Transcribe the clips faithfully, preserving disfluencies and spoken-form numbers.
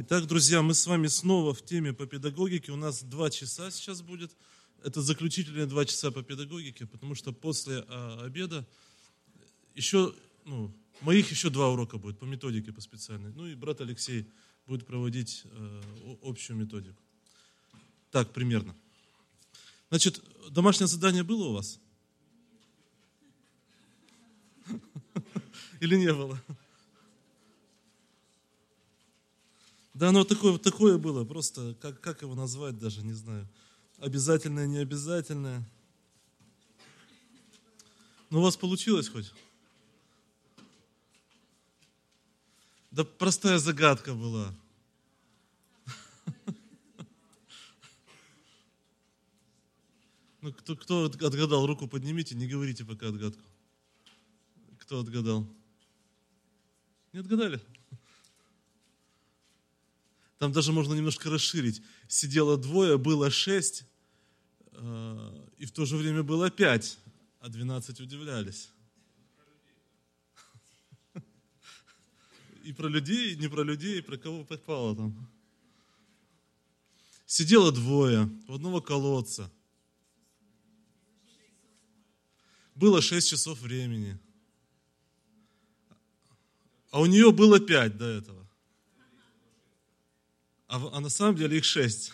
Итак, друзья, мы с вами снова в теме по педагогике. У нас два часа сейчас будет. Это заключительные два часа по педагогике, потому что после а, обеда еще, ну, моих еще два урока будет по методике, по специальной. Ну и брат Алексей будет проводить а, общую методику. Так, примерно. Значит, домашнее задание было у вас? Или не было? Да, оно такое, такое было, просто как, как его назвать даже, не знаю. Обязательное, необязательное. Ну, у вас получилось хоть? Да простая загадка была. Ну, кто, кто отгадал, руку поднимите, не говорите пока отгадку. Кто отгадал? Не отгадали? Там даже можно немножко расширить. Сидело двое, было шесть, и в то же время было пять, а двенадцать удивлялись. И про людей, и не про людей, и про кого попало там. Сидело двое у одного колодца. Было шесть часов времени. А у нее было пять до этого. А, а на самом деле их шесть.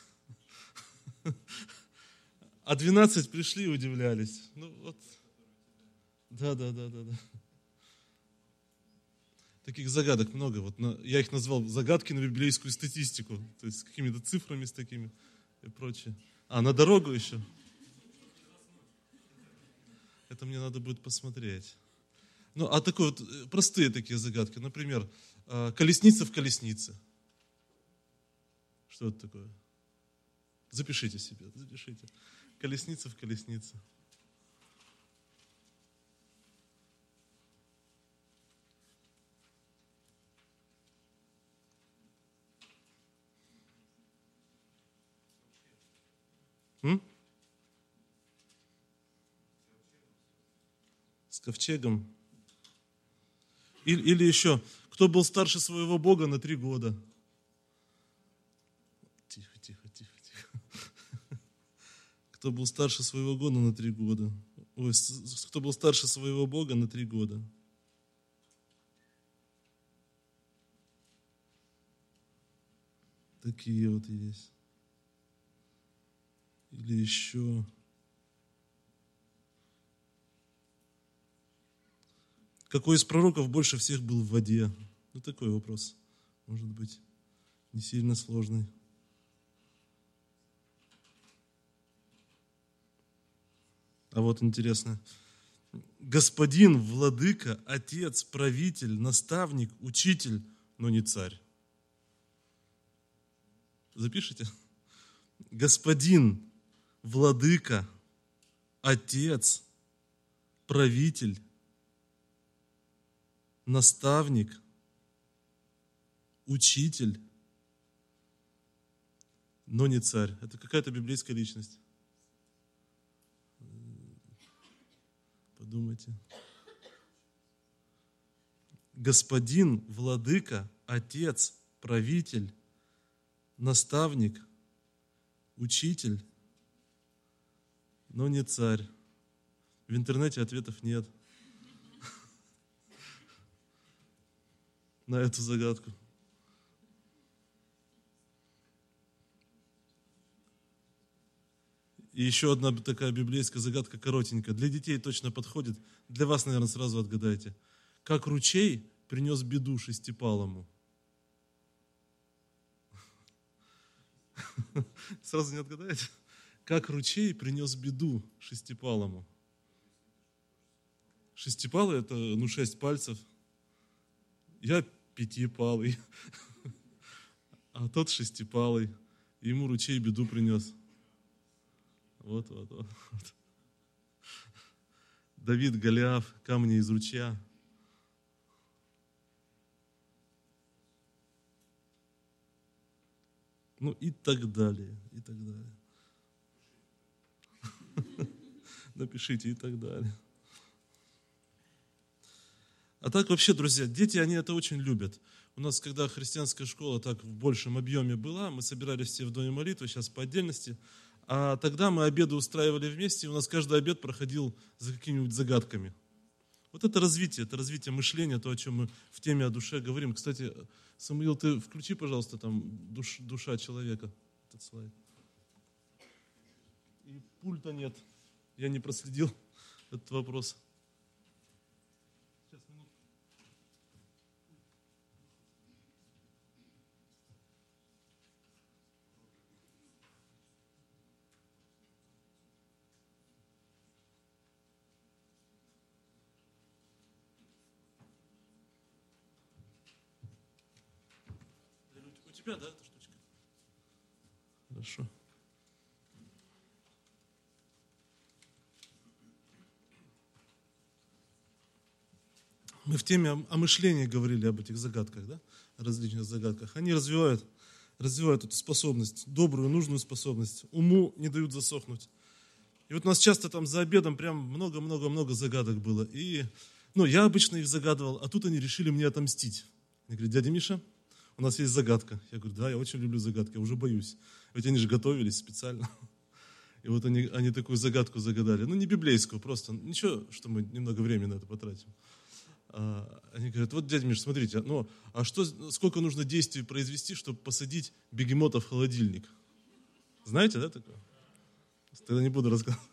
А двенадцать пришли и удивлялись. Ну вот. Да, да, да, да, да. Таких загадок много. Вот на, я их назвал загадки на библейскую статистику. То есть с какими-то цифрами, с такими и прочее. А, на дорогу еще. Это мне надо будет посмотреть. Ну, а такие вот простые такие загадки. Например, колесница в колеснице. Что это такое? Запишите себе, запишите. Колесница в колеснице. М? С ковчегом. Или, или еще, кто был старше своего Бога на три года? Тихо, тихо, тихо, тихо. Кто был старше своего года на три года? Ой, кто был старше своего Бога на три года? Такие вот есть. Или еще. Какой из пророков больше всех был в воде? Ну, такой вопрос. Может быть, не сильно сложный. А вот интересно. Господин, владыка, отец, правитель, наставник, учитель, но не царь. Запишите? Господин, владыка, отец, правитель, наставник, учитель, но не царь. Это какая-то библейская личность. Подумайте. Господин, владыка, отец, правитель, наставник, учитель, но не царь. В интернете ответов нет на эту загадку. И еще одна такая библейская загадка коротенькая. Для детей точно подходит. Для вас, наверное, сразу отгадайте. Как ручей принес беду шестипалому? Сразу не отгадаете? Как ручей принес беду шестипалому? Шестипалый – это, ну, шесть пальцев. Я пятипалый, а тот шестипалый. Ему ручей беду принес. Вот, вот, вот. Давид, Голиаф, камни из ручья. Ну и так далее, и так далее. Напишите и так далее. А так вообще, друзья, дети, они это очень любят. У нас, когда христианская школа так в большем объеме была, мы собирались все в доме молитвы, сейчас по отдельности, а тогда мы обеды устраивали вместе, и у нас каждый обед проходил за какими-нибудь загадками. Вот это развитие, это развитие мышления, то, о чем мы в теме о душе говорим. Кстати, Самуил, ты включи, пожалуйста, там душ, душа человека, этот слайд. И пульта нет, я не проследил этот вопрос. Сейчас, минутку. У тебя, да, эта штучка? Хорошо. Мы в теме о мышлении говорили, об этих загадках, да? О различных загадках. Они развивают, развивают эту способность, добрую, нужную способность. Уму не дают засохнуть. И вот у нас часто там за обедом прям много-много-много загадок было. И, ну, я обычно их загадывал, а тут они решили мне отомстить. Они говорят: дядя Миша, у нас есть загадка. Я говорю: да, я очень люблю загадки, я уже боюсь. Ведь они же готовились специально. И вот они, они такую загадку загадали. Ну, не библейскую, просто. Ничего, что мы немного времени на это потратим. Они говорят: вот, дядя Миш, смотрите, ну, а что, сколько нужно действий произвести, чтобы посадить бегемота в холодильник? Знаете, да, такое? Тогда не буду рассказывать.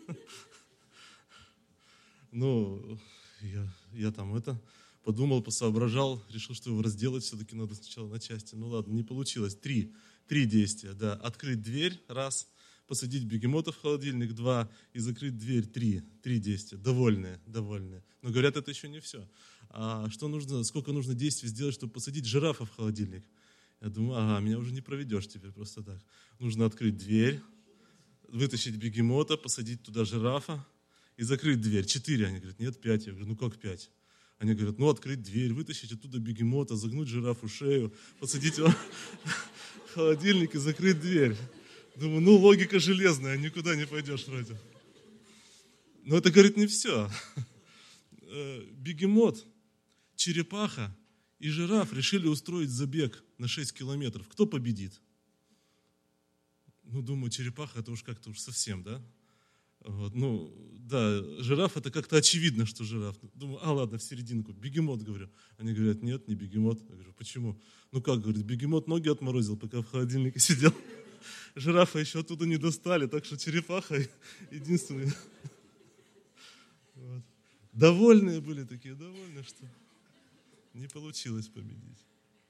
Ну, я, я там это подумал, посоображал, решил, что его разделать все-таки надо сначала на части. Ну ладно, не получилось. Три, три действия, да. Открыть дверь, раз. Посадить бегемота в холодильник, два, и закрыть дверь, три, три действия, довольные, довольные. Но говорят, это еще не все. А что нужно, сколько нужно действий сделать, чтобы посадить жирафа в холодильник? Я думаю, ага, меня уже не проведешь теперь просто так. Нужно открыть дверь, вытащить бегемота, посадить туда жирафа и закрыть дверь. Четыре, они говорят, нет, пять. Я говорю: ну как пять? Они говорят: ну открыть дверь, вытащить оттуда бегемота, загнуть жирафу шею, посадить его в холодильник и закрыть дверь. Думаю, ну логика железная, никуда не пойдешь вроде. Но это, говорит, не все. Бегемот, черепаха и жираф решили устроить забег на шесть километров. Кто победит? Ну, думаю, черепаха это уж как-то уж совсем, да? Вот, ну, да, жираф это как-то очевидно, что жираф. Думаю, а ладно, в серединку. Бегемот, говорю. Они говорят: нет, не бегемот. Я говорю: почему? Ну как, говорит, бегемот ноги отморозил, пока в холодильнике сидел. Жирафа еще оттуда не достали, так что черепаха единственный. Вот. Довольные были такие, довольны, что не получилось победить.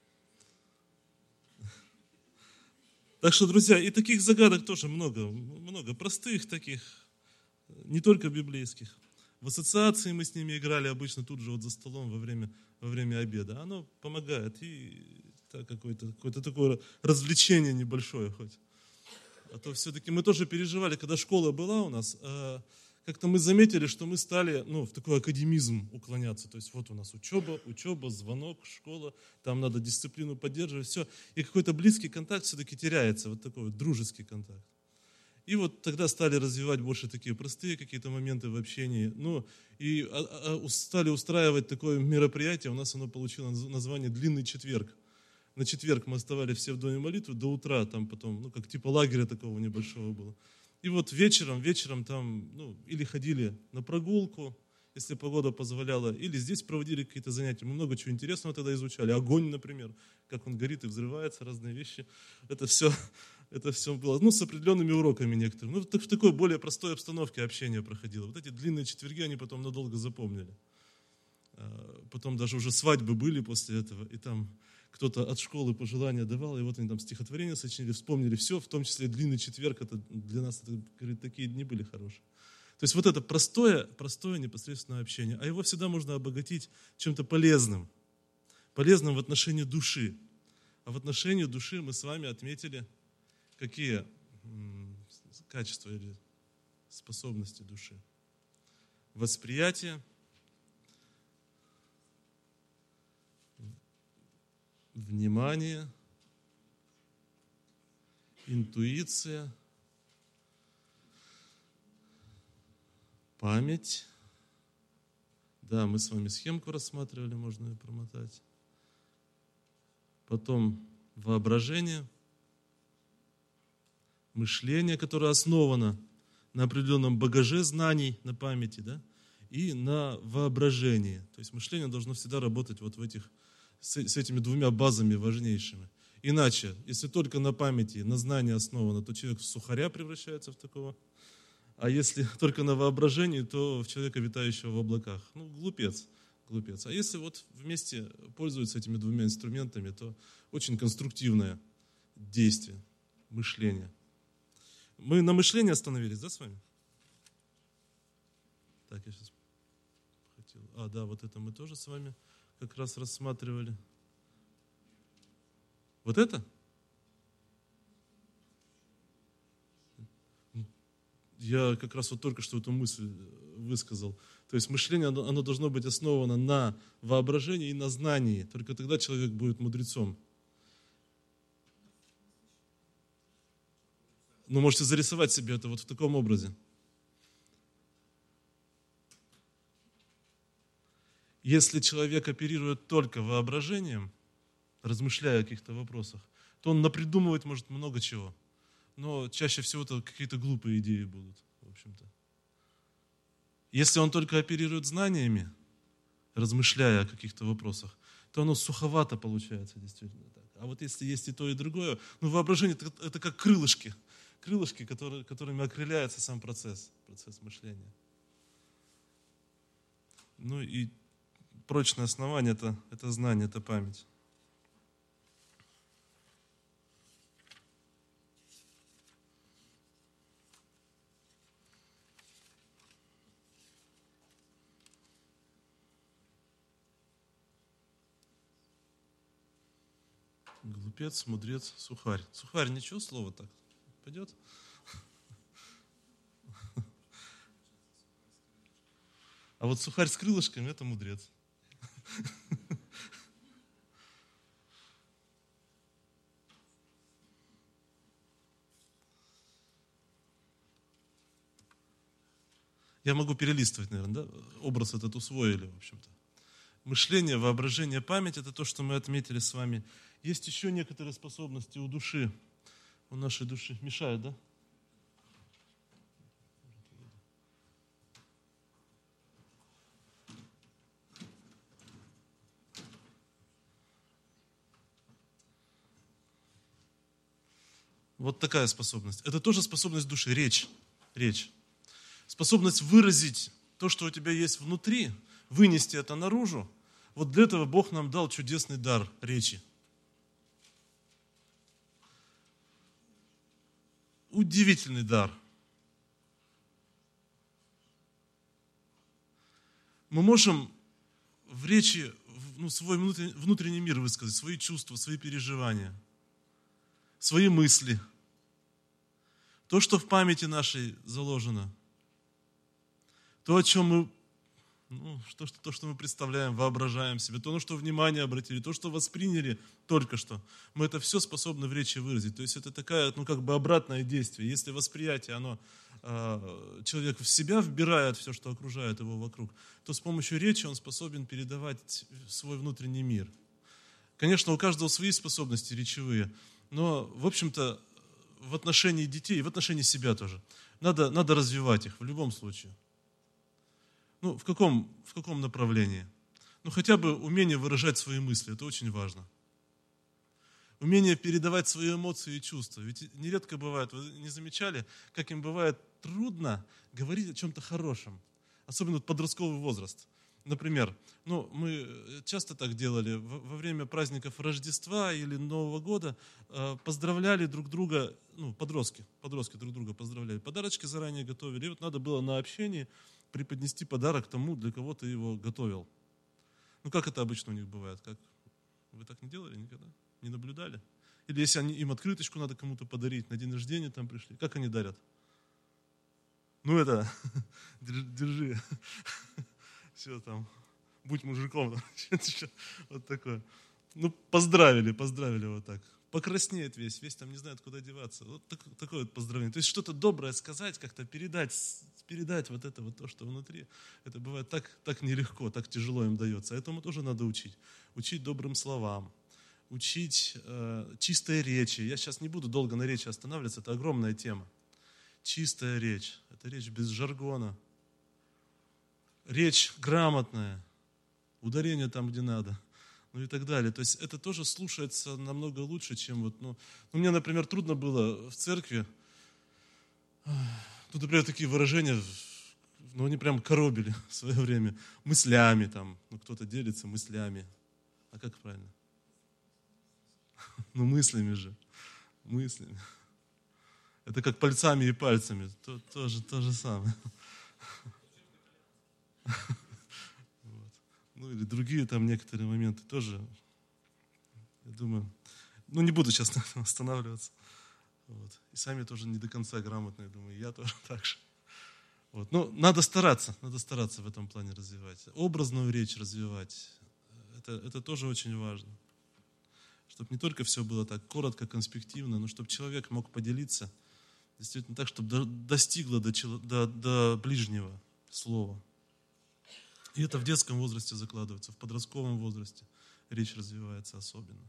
Так что, друзья, и таких загадок тоже много, много простых таких, не только библейских. В ассоциации мы с ними играли обычно тут же вот за столом во время, во время обеда. Оно помогает, и так, какое-то, какое-то такое развлечение небольшое хоть. А то все-таки мы тоже переживали, когда школа была у нас, как-то мы заметили, что мы стали ну, в такой академизм уклоняться. То есть вот у нас учеба, учеба, звонок, школа, там надо дисциплину поддерживать, все. И какой-то близкий контакт все-таки теряется, вот такой вот дружеский контакт. И вот тогда стали развивать больше такие простые какие-то моменты в общении. Ну, и стали устраивать такое мероприятие, у нас оно получило название «Длинный четверг». На четверг мы оставались все в доме молитвы до утра, там потом, ну, как типа лагеря такого небольшого было. И вот вечером, вечером там, ну, или ходили на прогулку, если погода позволяла, или здесь проводили какие-то занятия. Мы много чего интересного тогда изучали. Огонь, например, как он горит и взрывается, разные вещи. Это все, это все было, ну, с определенными уроками некоторыми. Ну, в такой более простой обстановке общение проходило. Вот эти длинные четверги, они потом надолго запомнили. Потом даже уже свадьбы были после этого, и там кто-то от школы пожелания давал, и вот они там стихотворения сочинили, вспомнили все, в том числе длинный четверг, это для нас это, говорит, такие дни были хорошие. То есть вот это простое, простое непосредственное общение, а его всегда можно обогатить чем-то полезным, полезным в отношении души. А в отношении души мы с вами отметили, какие качества или способности души. Восприятие, внимание, интуиция, память, Да, мы с вами схемку рассматривали, можно ее промотать. Потом воображение, мышление, которое основано на определенном багаже знаний, на памяти, да, и на воображении. То есть мышление должно всегда работать вот в этих, с, с этими двумя базами важнейшими. Иначе, если только на памяти, на знании основано, то человек в сухаря превращается в такого. А если только на воображении, то в человека, витающего в облаках. Ну, глупец, глупец. А если вот вместе пользуются этими двумя инструментами, то очень конструктивное действие, мышление. Мы на мышлении остановились, да, с вами? Так, я сейчас хотел... А, да, вот это мы тоже с вами как раз рассматривали. Вот это? Я как раз вот только что эту мысль высказал. То есть мышление, оно, оно должно быть основано на воображении и на знании. Только тогда человек будет мудрецом. Но можете зарисовать себе это вот в таком образе. Если человек оперирует только воображением, размышляя о каких-то вопросах, то он напридумывать может много чего. Но чаще всего это какие-то глупые идеи будут, в общем-то. Если он только оперирует знаниями, размышляя о каких-то вопросах, то оно суховато получается действительно так. А вот если есть и то, и другое, ну воображение это, это как крылышки, крылышки, которые, которыми окрыляется сам процесс, процесс мышления. Ну и прочное основание это, это знание, это память. Глупец, мудрец, сухарь. Сухарь, ничего, слово так пойдет? А вот сухарь с крылышками – это мудрец. Я могу перелистывать, наверное, да? Образ этот усвоили, в общем-то. Мышление, воображение, память – это то, что мы отметили с вами. Есть еще некоторые способности у души, у нашей души. Мешает, да? Вот такая способность. Это тоже способность души, речь. Речь. Способность выразить то, что у тебя есть внутри, вынести это наружу. Вот для этого Бог нам дал чудесный дар речи. Удивительный дар. Мы можем в речи ну, свой внутренний, внутренний мир высказать, свои чувства, свои переживания, свои мысли. То, что в памяти нашей заложено. То, о чем мы, ну, то, что, то, что мы представляем, воображаем себе, то, на что внимание обратили, то, что восприняли только что, мы это все способны в речи выразить. То есть это такая, ну, как бы обратное действие. Если восприятие, оно, э, человек в себя вбирает все, что окружает его вокруг, то с помощью речи он способен передавать свой внутренний мир. Конечно, у каждого свои способности речевые, но, в общем-то, в отношении детей, в отношении себя тоже, надо, надо развивать их в любом случае. Ну, в каком, в каком направлении? Ну, хотя бы умение выражать свои мысли, это очень важно. Умение передавать свои эмоции и чувства. Ведь нередко бывает, вы не замечали, как им бывает трудно говорить о чем-то хорошем, особенно подростковый возраст. Например, ну, мы часто так делали, во время праздников Рождества или Нового года поздравляли друг друга, ну, подростки, подростки друг друга поздравляли, подарочки заранее готовили, и вот надо было на общении преподнести подарок тому, для кого ты его готовил. Ну, как это обычно у них бывает? Как? Вы так не делали никогда? Не наблюдали? Или если они, им открыточку надо кому-то подарить, на день рождения там пришли, как они дарят? Ну, это, держи, все там, будь мужиком, вот такое. Ну, поздравили, поздравили вот так. покраснеет весь, весь там не знает, куда деваться. Вот так, такое вот поздравление. То есть что-то доброе сказать, как-то передать, передать вот это вот то, что внутри. Это бывает так, так нелегко, так тяжело им дается. Этому тоже надо учить. Учить добрым словам, учить э, чистой речи. Я сейчас не буду долго на речи останавливаться, это огромная тема. Чистая речь, это речь без жаргона. Речь грамотная, ударение там, где надо. Ну и так далее. То есть это тоже слушается намного лучше, чем вот, ну, ну мне, например, трудно было в церкви, тут, например, такие выражения, ну, они прям коробили в свое время, мыслями там, ну, кто-то делится мыслями. А как правильно? Ну, мыслями же, мыслями. Это как пальцами и пальцами, то, тоже то же самое. Ну или другие там некоторые моменты тоже, я думаю, ну не буду сейчас на этом останавливаться. Вот. И сами тоже не до конца грамотные, думаю, я тоже так же. Вот. Ну, надо стараться, надо стараться в этом плане развивать. Образную речь развивать, это, это тоже очень важно. Чтобы не только все было так коротко, конспективно, но чтобы человек мог поделиться действительно так, чтобы достигло до, до, до ближнего слова. И это в детском возрасте закладывается, в подростковом возрасте речь развивается особенно.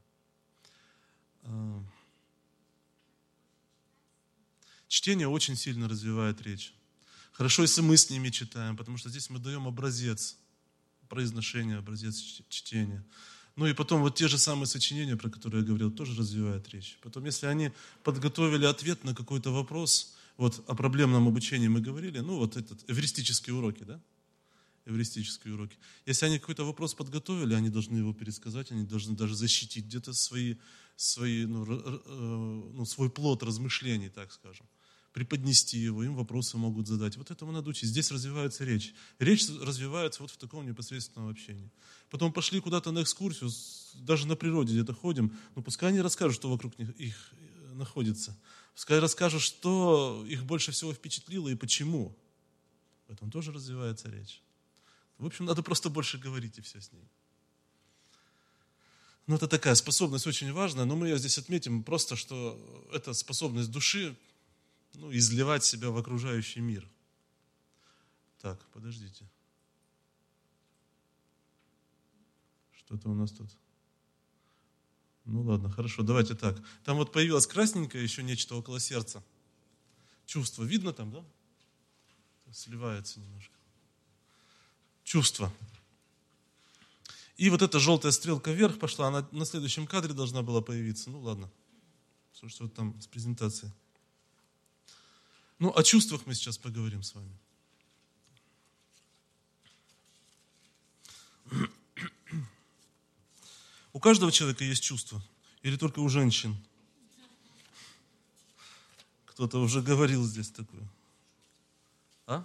Чтение очень сильно развивает речь. Хорошо, если мы с ними читаем, потому что здесь мы даем образец произношения, образец чтения. Ну и потом вот те же самые сочинения, про которые я говорил, тоже развивают речь. Потом, если они подготовили ответ на какой-то вопрос, вот о проблемном обучении мы говорили, ну вот этот эвристические уроки, да? Эвристические уроки. Если они какой-то вопрос подготовили, они должны его пересказать, они должны даже защитить где-то свои, свои, ну, ну, свой плод размышлений, так скажем. Преподнести его, им вопросы могут задать. Вот этому надо учить. Здесь развивается речь. Речь развивается вот в таком непосредственном общении. Потом пошли куда-то на экскурсию, даже на природе где-то ходим, ну пускай они расскажут, что вокруг них, их находится. Пускай расскажут, что их больше всего впечатлило и почему. В этом тоже развивается речь. В общем, надо просто больше говорить и все с ней. Ну, это такая способность очень важная, но мы ее здесь отметим просто, что это способность души, ну, изливать себя в окружающий мир. Так, подождите. Что-то у нас тут. Ну ладно, хорошо, давайте так. Там вот появилось красненькое еще нечто около сердца. Чувство. Видно там, да? Сливается немножко. Чувство. И вот эта желтая стрелка вверх пошла, она на следующем кадре должна была появиться. Ну ладно, что вот там с презентацией. Ну, о чувствах мы сейчас поговорим с вами. У каждого человека есть чувства? Или только у женщин? Кто-то уже говорил здесь такое. А?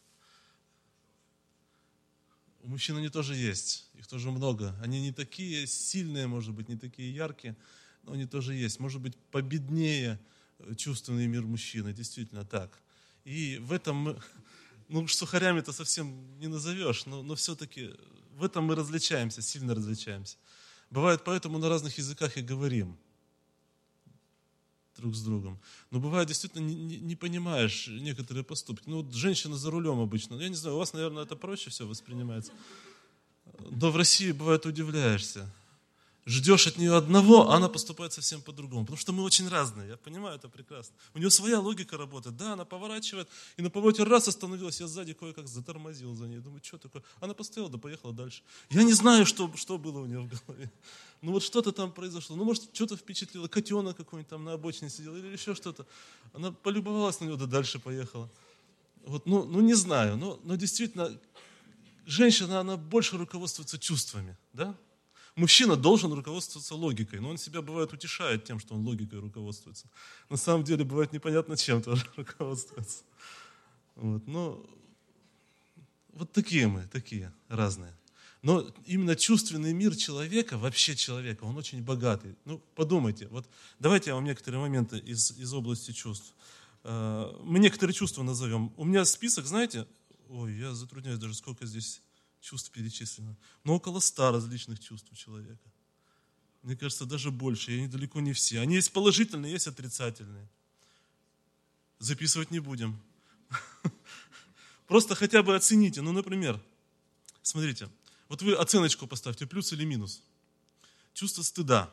У мужчин они тоже есть, их тоже много. Они не такие сильные, может быть, не такие яркие, но они тоже есть. Может быть, победнее чувственный мир мужчины, действительно так. И в этом мы, ну, сухарями-то совсем не назовешь, но, но все-таки в этом мы различаемся, сильно различаемся. Бывает, поэтому на разных языках и говорим друг с другом. Но бывает, действительно, не, не, не понимаешь некоторые поступки. Ну, вот женщина за рулем обычно. Я не знаю, у вас, наверное, это проще все воспринимается. Но в России, бывает, удивляешься. Ждешь от нее одного, а она поступает совсем по-другому. Потому что мы очень разные, я понимаю это прекрасно. У нее своя логика работает. Да, она поворачивает, и на повороте раз остановилась, я сзади кое-как затормозил за ней. Думаю, что такое? Она постояла, да поехала дальше. Я не знаю, что, что было у нее в голове. Ну вот что-то там произошло. Ну, может, что-то впечатлило. Котенок какой-нибудь там на обочине сидел или еще что-то. Она полюбовалась на него, да дальше поехала. Вот, ну, ну, не знаю. Но, но действительно, женщина, она больше руководствуется чувствами, да? Мужчина должен руководствоваться логикой, но он себя, бывает, утешает тем, что он логикой руководствуется. На самом деле, бывает, непонятно чем тоже руководствуется. Вот, но вот такие мы, такие разные. Но именно чувственный мир человека, вообще человека, он очень богатый. Ну, подумайте, вот давайте я вам некоторые моменты из, из области чувств. Мы некоторые чувства назовем. У меня список, знаете, ой, я затрудняюсь даже, сколько здесь чувств перечислено. Но около ста различных чувств у человека. Мне кажется, даже больше, и они далеко не все. Они есть положительные, есть отрицательные. Записывать не будем. Просто хотя бы оцените. Ну, например, смотрите, вот вы оценочку поставьте, плюс или минус. Чувство стыда.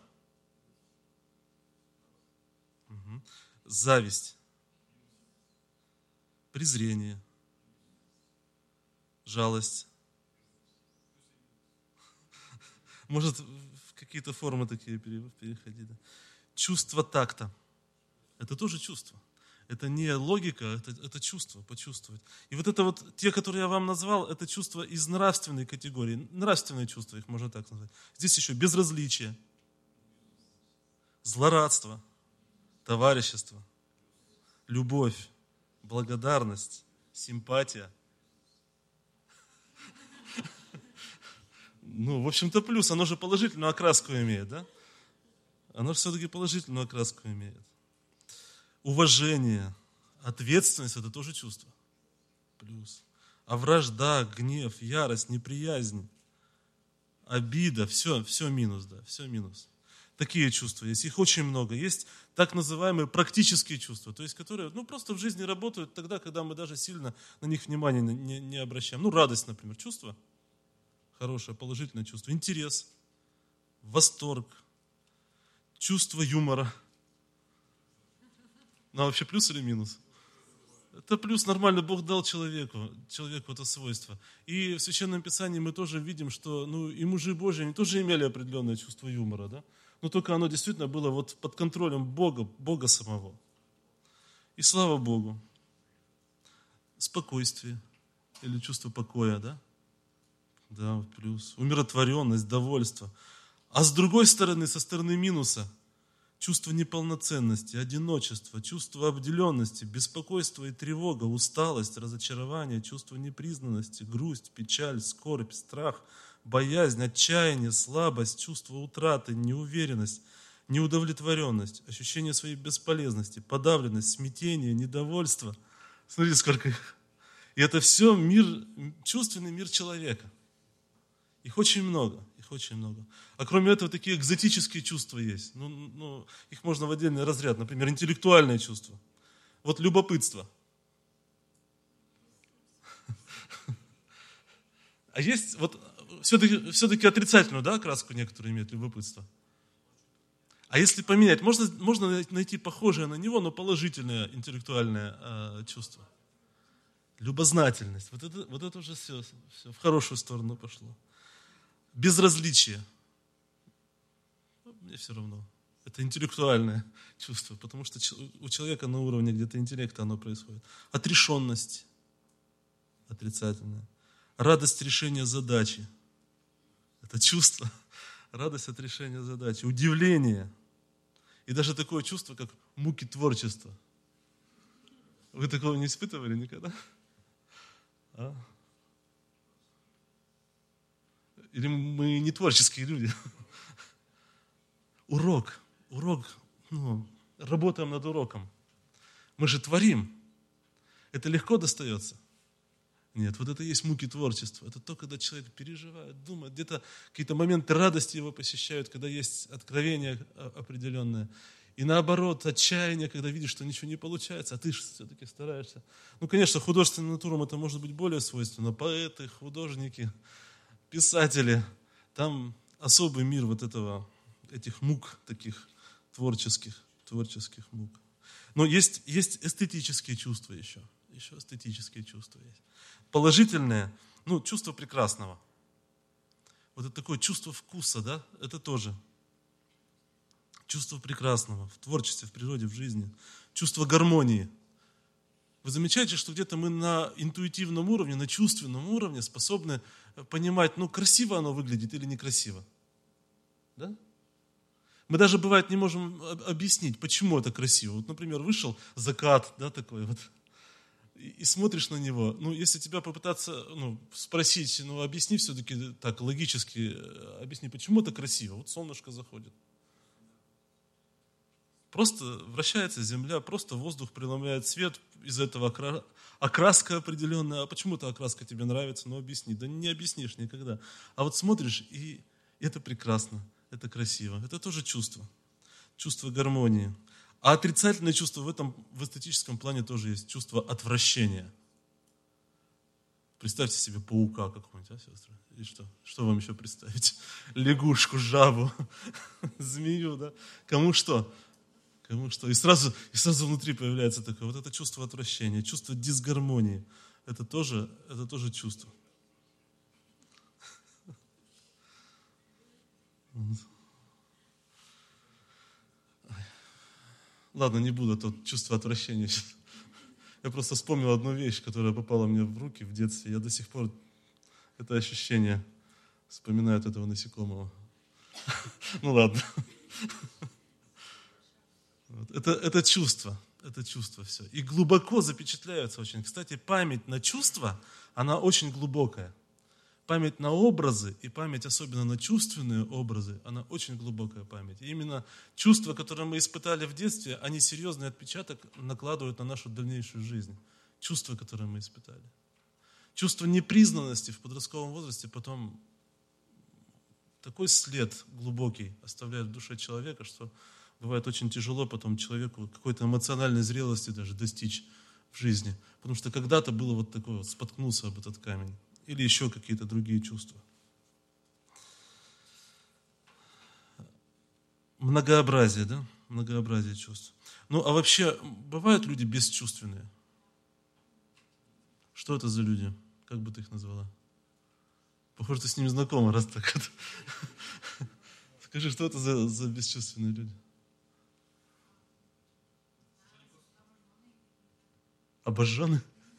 Угу. Зависть. Презрение. Жалость. Может, в какие-то формы такие переходить. Да? Чувство такта. Это тоже чувство. Это не логика, это, это чувство, почувствовать. И вот это вот, те, которые я вам назвал, это чувства из нравственной категории. Нравственные чувства, их можно так назвать. Здесь еще безразличие, злорадство, товарищество, любовь, благодарность, симпатия. Ну, в общем-то, плюс, оно же положительную окраску имеет, да? Оно же все-таки положительную окраску имеет. Уважение, ответственность – это тоже чувство. Плюс. А вражда, гнев, ярость, неприязнь, обида – все, все минус, да, все минус. Такие чувства есть, их очень много. Есть так называемые практические чувства, то есть которые ну, просто в жизни работают тогда, когда мы даже сильно на них внимания не, не обращаем. Ну, радость, например, чувство, хорошее, положительное чувство. Интерес, восторг, чувство юмора. Ну, а вообще плюс или минус? Это плюс, нормально, Бог дал человеку, человеку это свойство. И в Священном Писании мы тоже видим, что ну, и мужи Божьи, они тоже имели определенное чувство юмора, да? Но только оно действительно было вот под контролем Бога, Бога самого. И слава Богу. Спокойствие или чувство покоя, да? Да, плюс. Умиротворенность, довольство. А с другой стороны, со стороны минуса, чувство неполноценности, одиночества, чувство обделенности, беспокойство и тревога, усталость, разочарование, чувство непризнанности, грусть, печаль, скорбь, страх, боязнь, отчаяние, слабость, чувство утраты, неуверенность, неудовлетворенность, ощущение своей бесполезности, подавленность, смятение, недовольство. Смотрите, сколько их. И это все мир, чувственный мир человека. Их очень много. Их очень много. А кроме этого, такие экзотические чувства есть. Ну, ну, их можно в отдельный разряд. Например, интеллектуальное чувство. Вот любопытство. А есть, вот все-таки, все-таки отрицательную, да, окраску некоторые имеют любопытство. А если поменять, можно, можно найти похожее на него, но положительное интеллектуальное э, чувство. Любознательность. Вот это, вот это уже все, все в хорошую сторону пошло. Безразличие. Мне все равно. Это интеллектуальное чувство, потому что у человека на уровне где-то интеллекта оно происходит. Отрешенность. Отрицательная. Радость решения задачи. Это чувство. Радость от решения задачи. Удивление. И даже такое чувство, как муки творчества. Вы такого не испытывали никогда? А? Или мы не творческие люди? Урок. Урок. Ну, работаем над уроком. Мы же творим. Это легко достается? Нет, вот это и есть муки творчества. Это то, когда человек переживает, думает. Где-то какие-то моменты радости его посещают, когда есть откровение определенное. И наоборот, отчаяние, когда видишь, что ничего не получается, а ты же все-таки стараешься. Ну, конечно, художественным натурам это может быть более свойственно. Поэты, художники, писатели. Там особый мир вот этого, этих мук таких творческих, творческих мук. Но есть, есть эстетические чувства еще. Еще эстетические чувства есть. Положительное, ну, чувство прекрасного. Вот это такое чувство вкуса, да, это тоже. Чувство прекрасного в творчестве, в природе, в жизни. Чувство гармонии. Вы замечаете, что где-то мы на интуитивном уровне, на чувственном уровне способны понимать, ну, красиво оно выглядит или некрасиво. Да? Мы даже, бывает, не можем объяснить, почему это красиво. Вот, например, вышел закат, да, такой вот, и, и смотришь на него. Ну, если тебя попытаться, ну, спросить, ну, объясни все-таки так, логически, объясни, почему это красиво. Вот солнышко заходит. Просто вращается земля, просто воздух преломляет свет, из этого окра... окраска определенная. А почему эта окраска тебе нравится? Ну, объясни. Да не объяснишь никогда. А вот смотришь, и это прекрасно. это красиво. Это тоже чувство. Чувство гармонии. А отрицательное чувство в этом, в эстетическом плане тоже есть. Чувство отвращения. Представьте себе паука какого-нибудь, а, сестры? И что? Что вам еще представить? Лягушку, жабу, змею, да? Кому что? Кому что? И сразу, и сразу внутри появляется такое, вот это чувство отвращения, чувство дисгармонии. Это тоже, это тоже чувство. Ладно, не буду, то чувство отвращения. Я просто вспомнил одну вещь, которая попала мне в руки в детстве. Я до сих пор это ощущение вспоминаю от этого насекомого. Ну ладно. Это, это чувство, это чувство все. И глубоко запечатляются очень. Кстати, память на чувства, она очень глубокая. Память на образы и память особенно на чувственные образы, она очень глубокая память. И именно чувства, которые мы испытали в детстве, они серьезный отпечаток накладывают на нашу дальнейшую жизнь. Чувства, которые мы испытали. Чувство непризнанности в подростковом возрасте потом такой след глубокий оставляет в душе человека, что бывает очень тяжело потом человеку какой-то эмоциональной зрелости даже достичь в жизни. Потому что когда-то было вот такое, вот, споткнулся об этот камень. Или еще какие-то другие чувства. Многообразие, да? Многообразие чувств. Ну, а вообще, бывают люди бесчувственные? Что это за люди? Как бы ты их назвала? Похоже, ты с ними знакома, раз так это. Скажи, что это за, за бесчувственные люди? Обожженные?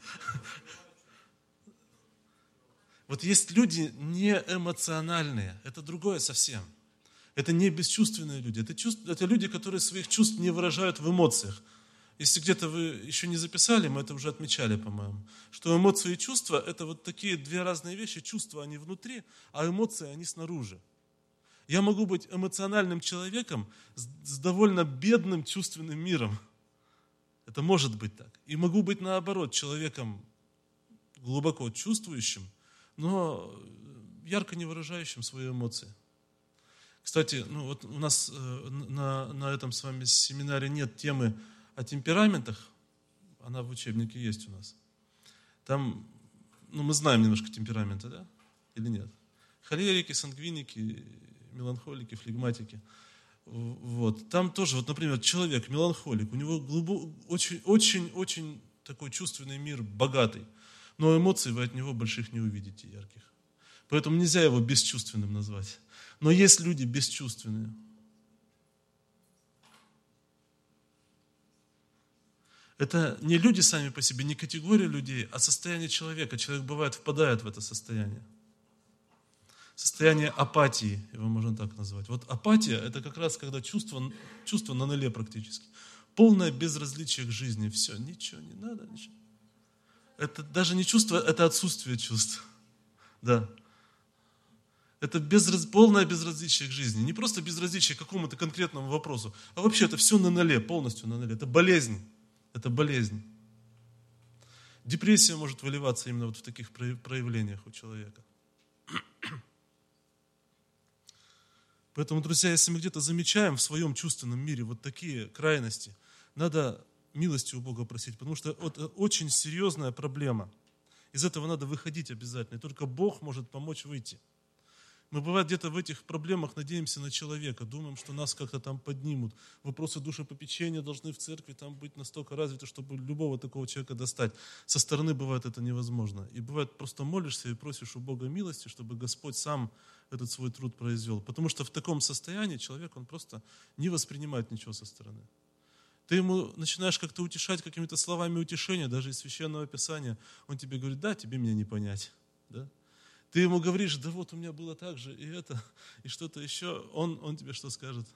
Вот есть люди не эмоциональные, это другое совсем. Это не бесчувственные люди, это, чувств, это люди, которые своих чувств не выражают в эмоциях. Если где-то вы еще не записали, мы это уже отмечали, по-моему, что эмоции и чувства – это вот такие две разные вещи. Чувства, они внутри, а эмоции, они снаружи. Я могу быть эмоциональным человеком с, с довольно бедным чувственным миром. Это может быть так. И могу быть, наоборот, человеком глубоко чувствующим, но ярко не выражающим свои эмоции. Кстати, ну вот у нас э, на, на этом с вами семинаре нет темы о темпераментах, она в учебнике есть у нас. Там, ну мы знаем немножко темпераменты, да? Или нет? Холерики, сангвиники, меланхолики, флегматики. Вот. Там тоже, вот, например, человек, меланхолик, у него глубоко, очень, очень, очень такой чувственный мир, богатый. Но эмоций вы от него больших не увидите, ярких. Поэтому нельзя его бесчувственным назвать. Но есть люди бесчувственные. Это не люди сами по себе, не категория людей, а состояние человека. Человек, бывает, впадает в это состояние. Состояние апатии, его можно так назвать. Вот апатия – это как раз когда чувство, чувство на нуле практически. Полное безразличие к жизни. Все, ничего не надо, ничего. Это даже не чувство, это отсутствие чувств. Да. Это безраз... полное безразличие к жизни. Не просто безразличие к какому-то конкретному вопросу, а вообще это все на нуле, полностью на нуле. Это болезнь. Это болезнь. Депрессия может выливаться именно вот в таких проявлениях у человека. Поэтому, друзья, если мы где-то замечаем в своем чувственном мире вот такие крайности, надо милости у Бога просить, потому что это очень серьезная проблема. Из этого надо выходить обязательно, и только Бог может помочь выйти. Мы, бывает, где-то в этих проблемах надеемся на человека, думаем, что нас как-то там поднимут. Вопросы душепопечения должны в церкви там быть настолько развиты, чтобы любого такого человека достать. Со стороны, бывает, это невозможно. И бывает, просто молишься и просишь у Бога милости, чтобы Господь сам этот свой труд произвел. Потому что в таком состоянии человек, он просто не воспринимает ничего со стороны. Ты ему начинаешь как-то утешать какими-то словами утешения, даже из Священного Писания. Он тебе говорит: да, тебе меня не понять. Да? Ты ему говоришь: да вот у меня было так же, и это, и что-то еще. Он, он тебе что скажет?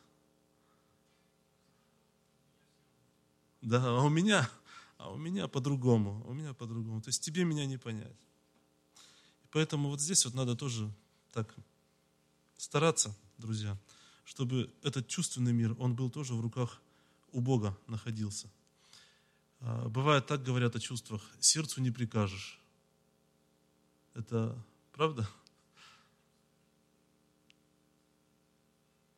Да, а у меня, а у меня по-другому, у меня по-другому. То есть тебе меня не понять. И поэтому вот здесь вот надо тоже так стараться, друзья, чтобы этот чувственный мир, он был тоже в руках у Бога находился. Бывает, так говорят о чувствах: сердцу не прикажешь. Это правда?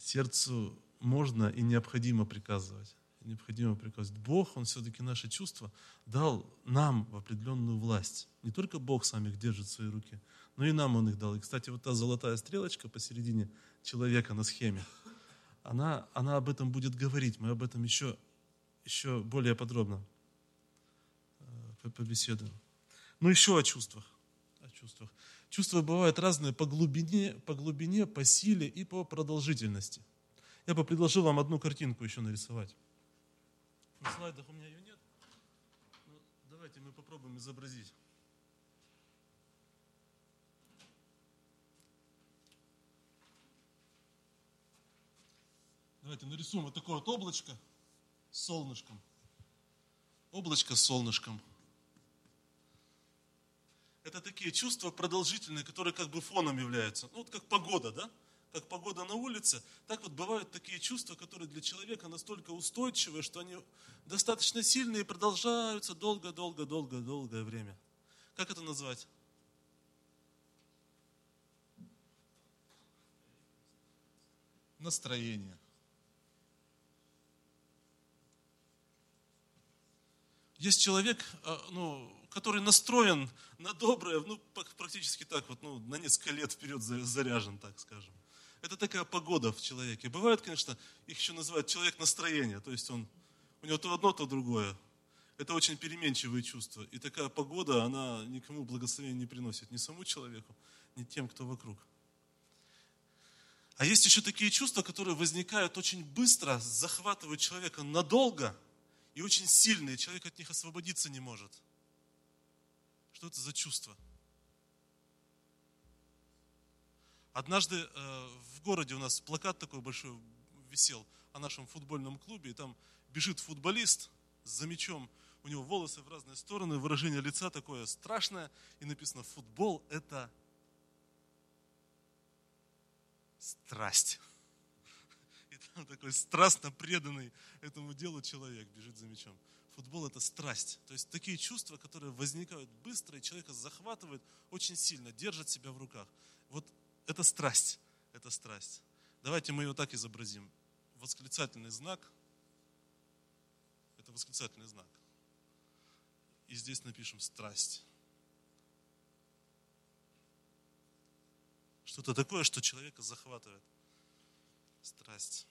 сердцу можно и необходимо приказывать. Необходимо приказывать. Бог, Он все-таки наши чувства дал нам в определенную власть. Не только Бог сам их держит в своей руке, но и нам Он их дал. И, кстати, вот та золотая стрелочка посередине человека на схеме, она, она об этом будет говорить. Мы об этом еще, еще более подробно побеседуем. Ну, еще о чувствах. О чувствах. Чувства бывают разные по глубине, по глубине, по силе и по продолжительности. Я бы предложил вам одну картинку еще нарисовать. На слайдах у меня ее нет. Но давайте мы попробуем изобразить. Давайте нарисуем вот такое вот облачко с солнышком. Облачко с солнышком. Это такие чувства продолжительные, которые как бы фоном являются. Ну вот как погода, да? Как погода на улице, так вот бывают такие чувства, которые для человека настолько устойчивые, что они достаточно сильные и продолжаются долго-долго-долго-долгое время. Как это назвать? Настроение. Есть человек, ну, который настроен на доброе, ну, практически так вот, ну, на несколько лет вперед заряжен, так скажем. Это такая погода в человеке. Бывает, конечно, их еще называют человек настроения, то есть он, у него то одно, то другое. Это очень переменчивые чувства. И такая погода, она никому благословения не приносит, ни самому человеку, ни тем, кто вокруг. А есть еще такие чувства, которые возникают очень быстро, захватывают человека надолго и очень сильные. Человек от них освободиться не может. Что это за чувство? Однажды э, в городе у нас плакат такой большой висел о нашем футбольном клубе, и там бежит футболист за мячом, у него волосы в разные стороны, выражение лица такое страшное, и написано: футбол – это страсть. И там такой страстно преданный этому делу человек бежит за мячом. Футбол – это страсть. То есть такие чувства, которые возникают быстро, и человека захватывают очень сильно, держат себя в руках. Вот это страсть, это страсть. Давайте мы ее так изобразим. Восклицательный знак – это восклицательный знак. И здесь напишем страсть. Что-то такое, что человека захватывает. Страсть.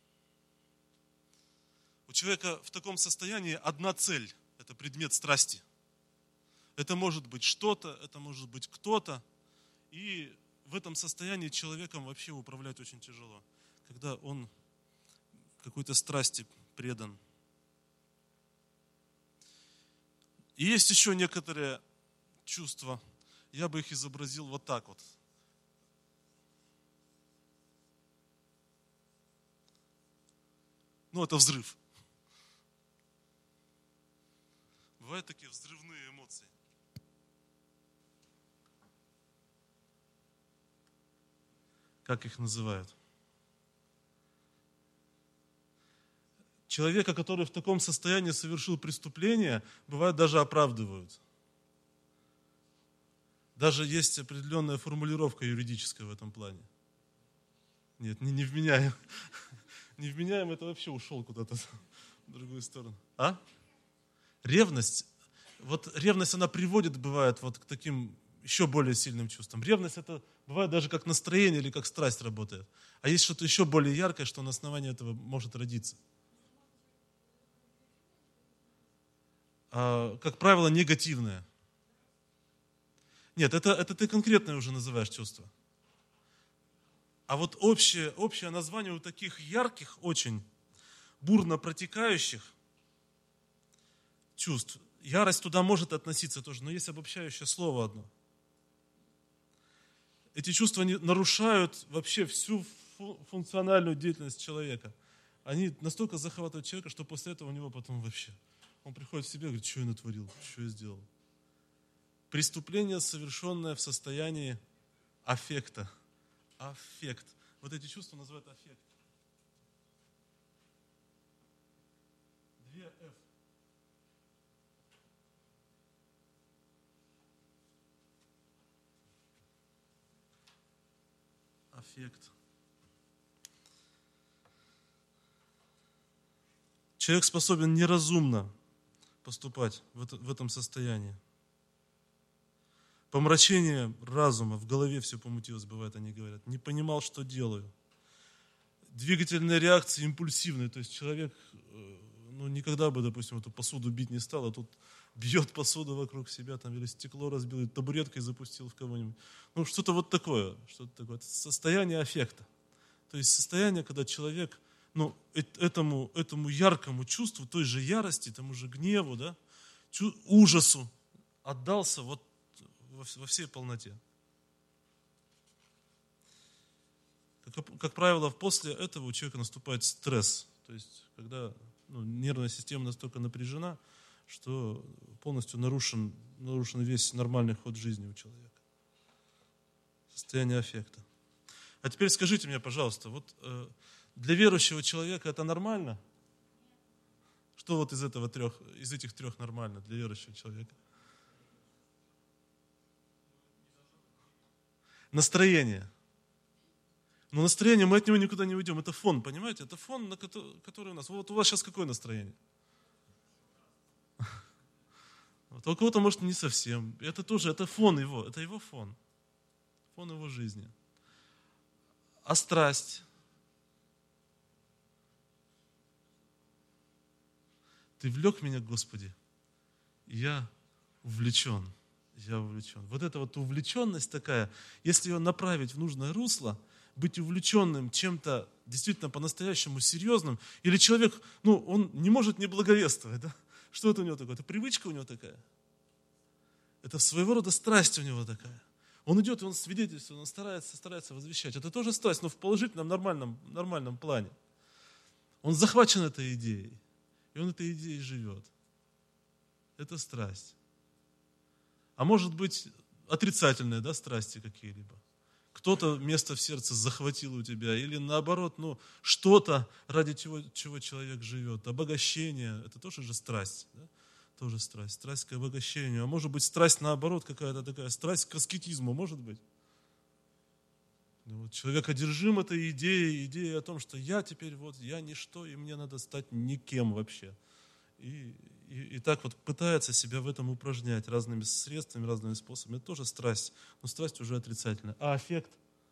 У человека в таком состоянии одна цель – это предмет страсти. Это может быть что-то, это может быть кто-то. И в этом состоянии человеком вообще управлять очень тяжело, когда он какой-то страсти предан. И есть еще некоторые чувства, я бы их изобразил вот так вот. Ну, это взрыв. Бывают такие взрывные эмоции. Как их называют? Человека, который в таком состоянии совершил преступление, бывает даже оправдывают. Даже есть определенная формулировка юридическая в этом плане. Нет, не, не вменяем. Не вменяем, это вообще ушел куда-то в другую сторону. А? Ревность. Вот ревность, она приводит, бывает, вот к таким еще более сильным чувствам. Ревность, это бывает даже как настроение или как страсть работает. А есть что-то еще более яркое, что на основании этого может родиться. А, как правило, негативное. Нет, это, это ты конкретное уже называешь чувство. А вот общее, общее название у таких ярких, очень бурно протекающих чувств, ярость туда может относиться тоже, но есть обобщающее слово одно. Эти чувства они нарушают вообще всю функциональную деятельность человека. Они настолько захватывают человека, что после этого у него потом вообще, он приходит в себя и говорит: что я натворил, что я сделал. Преступление, совершенное в состоянии аффекта. Аффект. Вот эти чувства называют аффект. Две F. Аффект. Человек способен неразумно поступать в, это, в этом состоянии. Помрачение разума, в голове все помутилось, бывает, они говорят. Не понимал, что делаю. Двигательные реакции импульсивные, то есть человек ну, никогда бы, допустим, эту посуду бить не стал, а тут бьет посуду вокруг себя, там, или стекло разбил, или табуреткой запустил в кого-нибудь. Ну, что-то вот такое, что-то такое. Это состояние аффекта. То есть состояние, когда человек ну, этому, этому яркому чувству, той же ярости, тому же гневу, да, ужасу отдался вот во всей полноте. Как, как правило, после этого у человека наступает стресс. То есть, когда ну, нервная система настолько напряжена, что полностью нарушен, нарушен весь нормальный ход жизни у человека. Состояние аффекта. А теперь скажите мне, пожалуйста, вот э, для верующего человека это нормально? Что вот из, этого трех, из этих трех нормально для верующего человека? Настроение. Но настроение, мы от него никуда не уйдем. Это фон, понимаете? Это фон, на который, который у нас. Вот у вас сейчас какое настроение? Вот, а у кого-то, может, не совсем. Это тоже, это фон его, это его фон. Фон его жизни. А страсть? Ты влек меня, Господи, и я увлечен. Я увлечен. Вот эта вот увлеченность такая, если ее направить в нужное русло, быть увлеченным чем-то действительно по-настоящему серьезным, или человек, ну, он не может не благовествовать, да? Что это у него такое? Это привычка у него такая. Это своего рода страсть у него такая. Он идет, и он свидетельствует, он старается, старается возвещать. Это тоже страсть, но в положительном, нормальном, нормальном плане. Он захвачен этой идеей, и он этой идеей живет. Это страсть. А может быть, отрицательные, да, страсти какие-либо. Кто-то место в сердце захватил у тебя, или наоборот, ну, что-то, ради чего, чего человек живет. Обогащение, это тоже же страсть, да? Тоже страсть, страсть к обогащению. А может быть, страсть наоборот, какая-то такая, страсть к аскетизму, может быть. Вот человек одержим этой идеей, идеей о том, что я теперь вот, я ничто, и мне надо стать никем вообще. И, и, и так вот пытается себя в этом упражнять разными средствами, разными способами. Это тоже страсть, но страсть уже отрицательная. А аффект?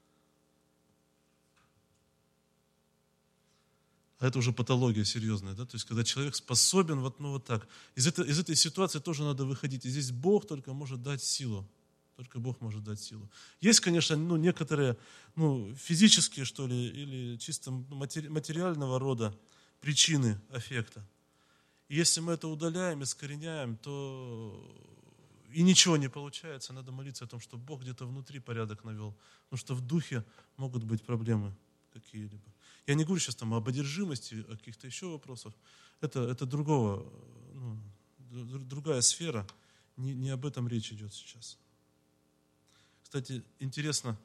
А это уже патология серьезная, да? То есть, когда человек способен вот, ну, вот так. Из этой, из этой ситуации тоже надо выходить. И здесь Бог только может дать силу. Только Бог может дать силу. Есть, конечно, ну, некоторые ну, физические, что ли, или чисто матери, материального рода причины аффекта. И если мы это удаляем, искореняем, то и ничего не получается. Надо молиться о том, что Бог где-то внутри порядок навел. Потому что в духе могут быть проблемы какие-либо. Я не говорю сейчас там об одержимости, о каких-то еще вопросах. Это, это другого, ну, другая сфера. Не, не об этом речь идет сейчас. Кстати, интересно,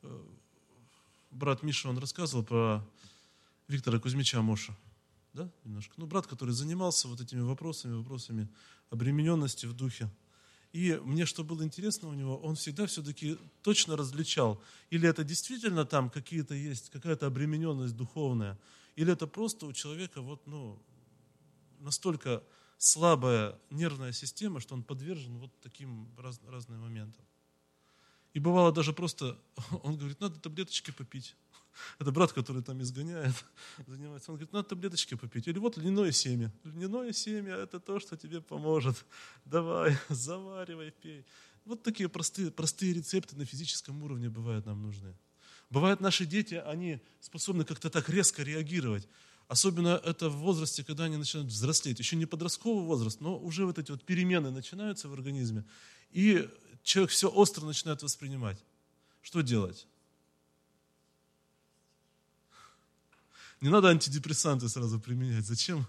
брат Миша, он рассказывал про Виктора Кузьмича Моша. Да, немножко. Ну, брат, который занимался вот этими вопросами, вопросами обремененности в духе. И мне что было интересно у него, он всегда все-таки точно различал, или это действительно там какие-то есть, какая-то обремененность духовная, или это просто у человека вот, ну, настолько слабая нервная система, что он подвержен вот таким раз, разным моментам. И бывало даже просто, он говорит, надо таблеточки попить. Это брат, который там изгоняет, занимается. Он говорит, надо таблеточки попить. Или вот льняное семя. Льняное семя – это то, что тебе поможет. Давай, заваривай, пей. Вот такие простые, простые рецепты на физическом уровне бывают нам нужны. Бывают наши дети, они способны как-то так резко реагировать. Особенно это в возрасте, когда они начинают взрослеть. Еще не подростковый возраст, но уже вот эти вот перемены начинаются в организме. И человек все остро начинает воспринимать. Что делать? Не надо антидепрессанты сразу применять. Зачем?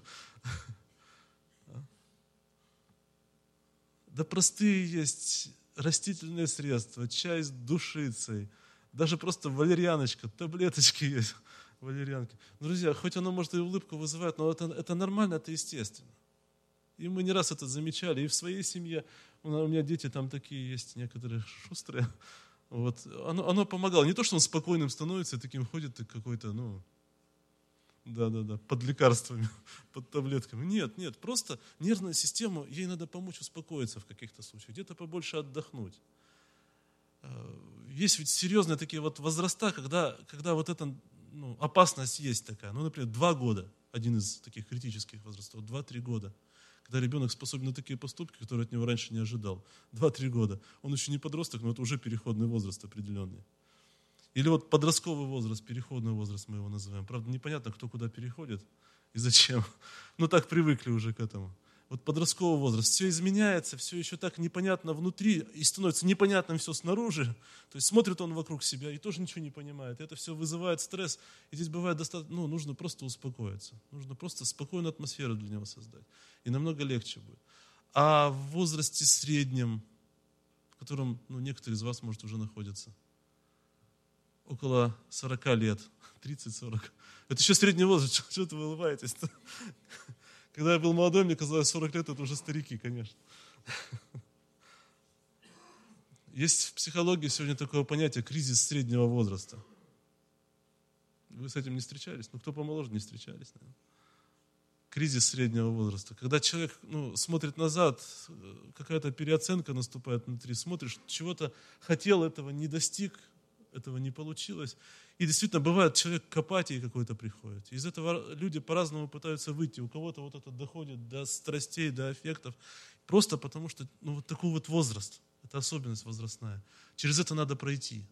Да простые есть растительные средства, чай с душицей, даже просто валерьяночка, таблеточки есть, валерьянки. Друзья, хоть оно, может, и улыбку вызывает, но это, это нормально, это естественно. И мы не раз это замечали, и в своей семье, у меня дети там такие есть, некоторые шустрые, вот, оно, оно помогало. Не то, что он спокойным становится, таким ходит, какой-то, ну, Да-да-да, под лекарствами, под таблетками. Нет, нет, просто нервная система, ей надо помочь успокоиться в каких-то случаях, где-то побольше отдохнуть. Есть ведь серьезные такие вот возраста, когда, когда вот эта ну, опасность есть такая. Ну, например, два года, один из таких критических возрастов, два-три года. Когда ребенок способен на такие поступки, которые от него раньше не ожидал. два-три года. Он еще не подросток, но это уже переходный возраст определенный. Или вот подростковый возраст, переходный возраст мы его называем. Правда, непонятно, кто куда переходит и зачем. Но так привыкли уже к этому. Вот подростковый возраст, все изменяется, все еще так непонятно внутри, и становится непонятным все снаружи. То есть смотрит он вокруг себя и тоже ничего не понимает. Это все вызывает стресс. И здесь бывает достаточно, ну, нужно просто успокоиться. Нужно просто спокойную атмосферу для него создать. И намного легче будет. А в возрасте среднем, в котором ну, некоторые из вас, может, уже находятся, около сорока лет, тридцать-сорок. Это еще средний возраст, что-то вы улыбаетесь-то? Когда я был молодой, мне казалось, сорок лет это уже старики, конечно. Есть в психологии сегодня такое понятие кризис среднего возраста. Вы с этим не встречались? Ну, кто помоложе, не встречались, наверное. Кризис среднего возраста. Когда человек ну, смотрит назад, какая-то переоценка наступает внутри, смотришь, чего-то хотел, этого не достиг, этого не получилось. И действительно, бывает, человек к апатии какой-то приходит. Из этого люди по-разному пытаются выйти. У кого-то вот это доходит до страстей, до аффектов. Просто потому что ну, вот такой вот возраст. Это особенность возрастная. Через это надо пройти.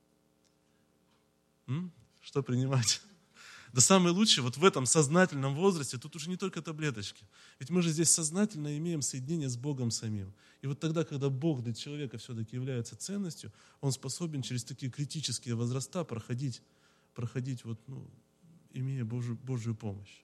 М? Что принимать? Да самое лучшее, вот в этом сознательном возрасте, тут уже не только таблеточки. Ведь мы же здесь сознательно имеем соединение с Богом самим. И вот тогда, когда Бог для человека все-таки является ценностью, он способен через такие критические возраста проходить, проходить вот, ну, имея Божию, Божию помощь.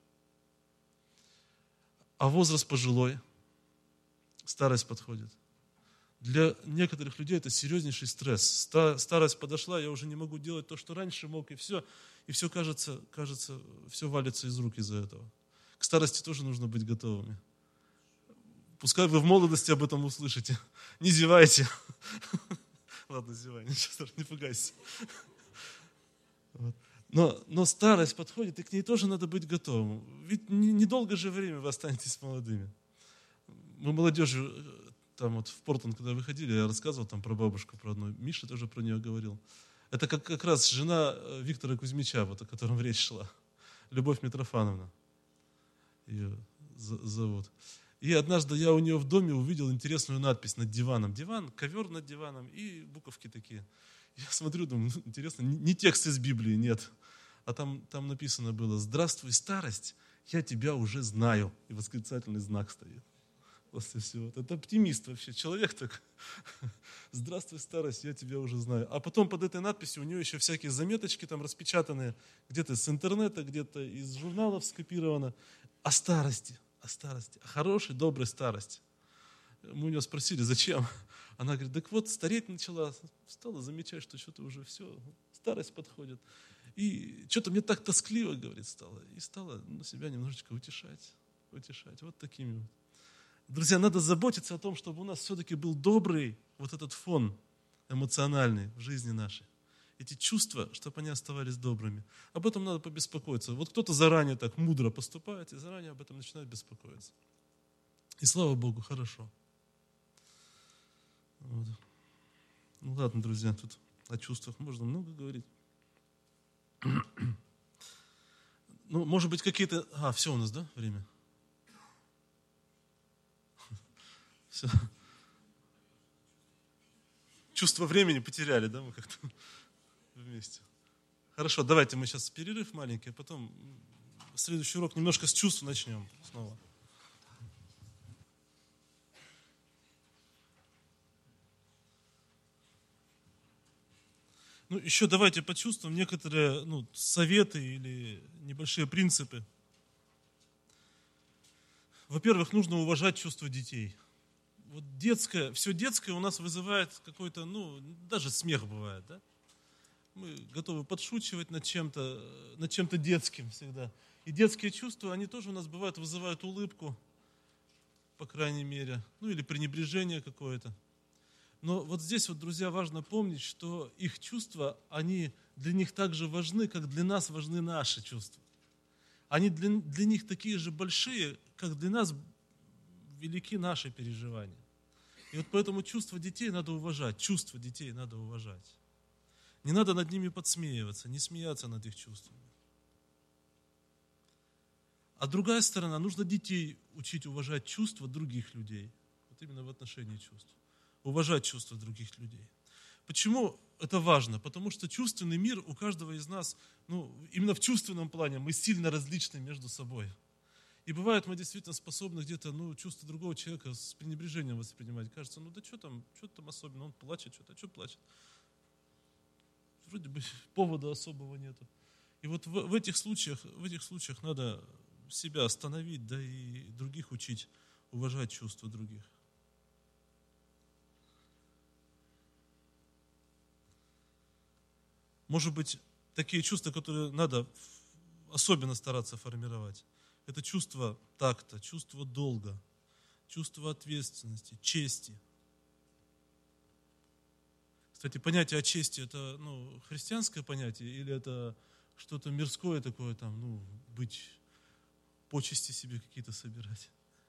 А возраст пожилой, старость подходит. Для некоторых людей это серьезнейший стресс. Старость подошла, я уже не могу делать то, что раньше мог, и все. И все кажется, кажется, все валится из рук из-за этого. К старости тоже нужно быть готовыми. Пускай вы в молодости об этом услышите. Не зевайте. Ладно, зевай, ничего, не пугайся. Вот. Но, но старость подходит, и к ней тоже надо быть готовым. Ведь недолго же время вы останетесь молодыми. Мы молодежью, там вот в Портланд, когда выходили, я рассказывал там про бабушку, про одну. Миша тоже про нее говорил. Это как, как раз жена Виктора Кузьмича, вот, о котором речь шла. Любовь Митрофановна. Ее зовут. И однажды я у нее в доме увидел интересную надпись над диваном. Диван, ковер над диваном и буковки такие. Я смотрю, думаю, ну, интересно, не текст из Библии, нет. А там, там написано было: «Здравствуй, старость, я тебя уже знаю». И восклицательный знак стоит. После всего. Это оптимист вообще, человек так. «Здравствуй, старость, я тебя уже знаю». А потом под этой надписью у нее еще всякие заметочки там распечатанные, где-то с интернета, где-то из журналов скопировано. О старости, о старости, о хорошей, доброй старости. Мы у нее спросили, зачем? Она говорит, так вот, стареть начала, стала замечать, что что-то уже все, старость подходит. И что-то мне так тоскливо, говорит, стало. И стала ну, себя немножечко утешать, утешать. Вот такими вот. Друзья, надо заботиться о том, чтобы у нас все-таки был добрый вот этот фон эмоциональный в жизни нашей. Эти чувства, чтобы они оставались добрыми. Об этом надо побеспокоиться. Вот кто-то заранее так мудро поступает и заранее об этом начинает беспокоиться. И слава Богу, хорошо. Вот. Ну ладно, друзья, тут о чувствах можно много говорить. Ну, может быть, какие-то... А, все у нас, да, время? Все. Чувство времени потеряли, да, мы как-то вместе. Хорошо, давайте мы сейчас перерыв маленький, а потом следующий урок немножко с чувств начнем снова. Ну, еще давайте почувствуем некоторые ну, советы или небольшие принципы. Во-первых, нужно уважать чувства детей. Вот детское, все детское у нас вызывает какой-то, ну, даже смех бывает, да? Мы готовы подшучивать над чем-то, над чем-то детским всегда. И детские чувства, они тоже у нас бывают, вызывают улыбку, по крайней мере, ну или пренебрежение какое-то. Но вот здесь вот, друзья, важно помнить, что их чувства, они для них так же важны, как для нас важны наши чувства. они для, для них такие же большие, как для нас велики наши переживания. И вот поэтому чувства детей надо уважать, чувства детей надо уважать. Не надо над ними подсмеиваться, не смеяться над их чувствами. А другая сторона, нужно детей учить уважать чувства других людей. Вот именно в отношении чувств. Уважать чувства других людей. Почему это важно? Потому что чувственный мир у каждого из нас, ну, именно в чувственном плане мы сильно различны между собой. И бывает, мы действительно способны где-то, ну, чувство другого человека с пренебрежением воспринимать. Кажется, ну да что там, что там особенно, он плачет, что-то, что плачет? Вроде бы повода особого нету. И вот в, в этих случаях, в этих случаях надо себя остановить, да и других учить уважать чувства других. Может быть, такие чувства, которые надо особенно стараться формировать, это чувство такта, чувство долга, чувство ответственности, чести. Кстати, понятие о чести – это ну, христианское понятие или это что-то мирское такое, там, ну, быть, почести себе какие-то собирать?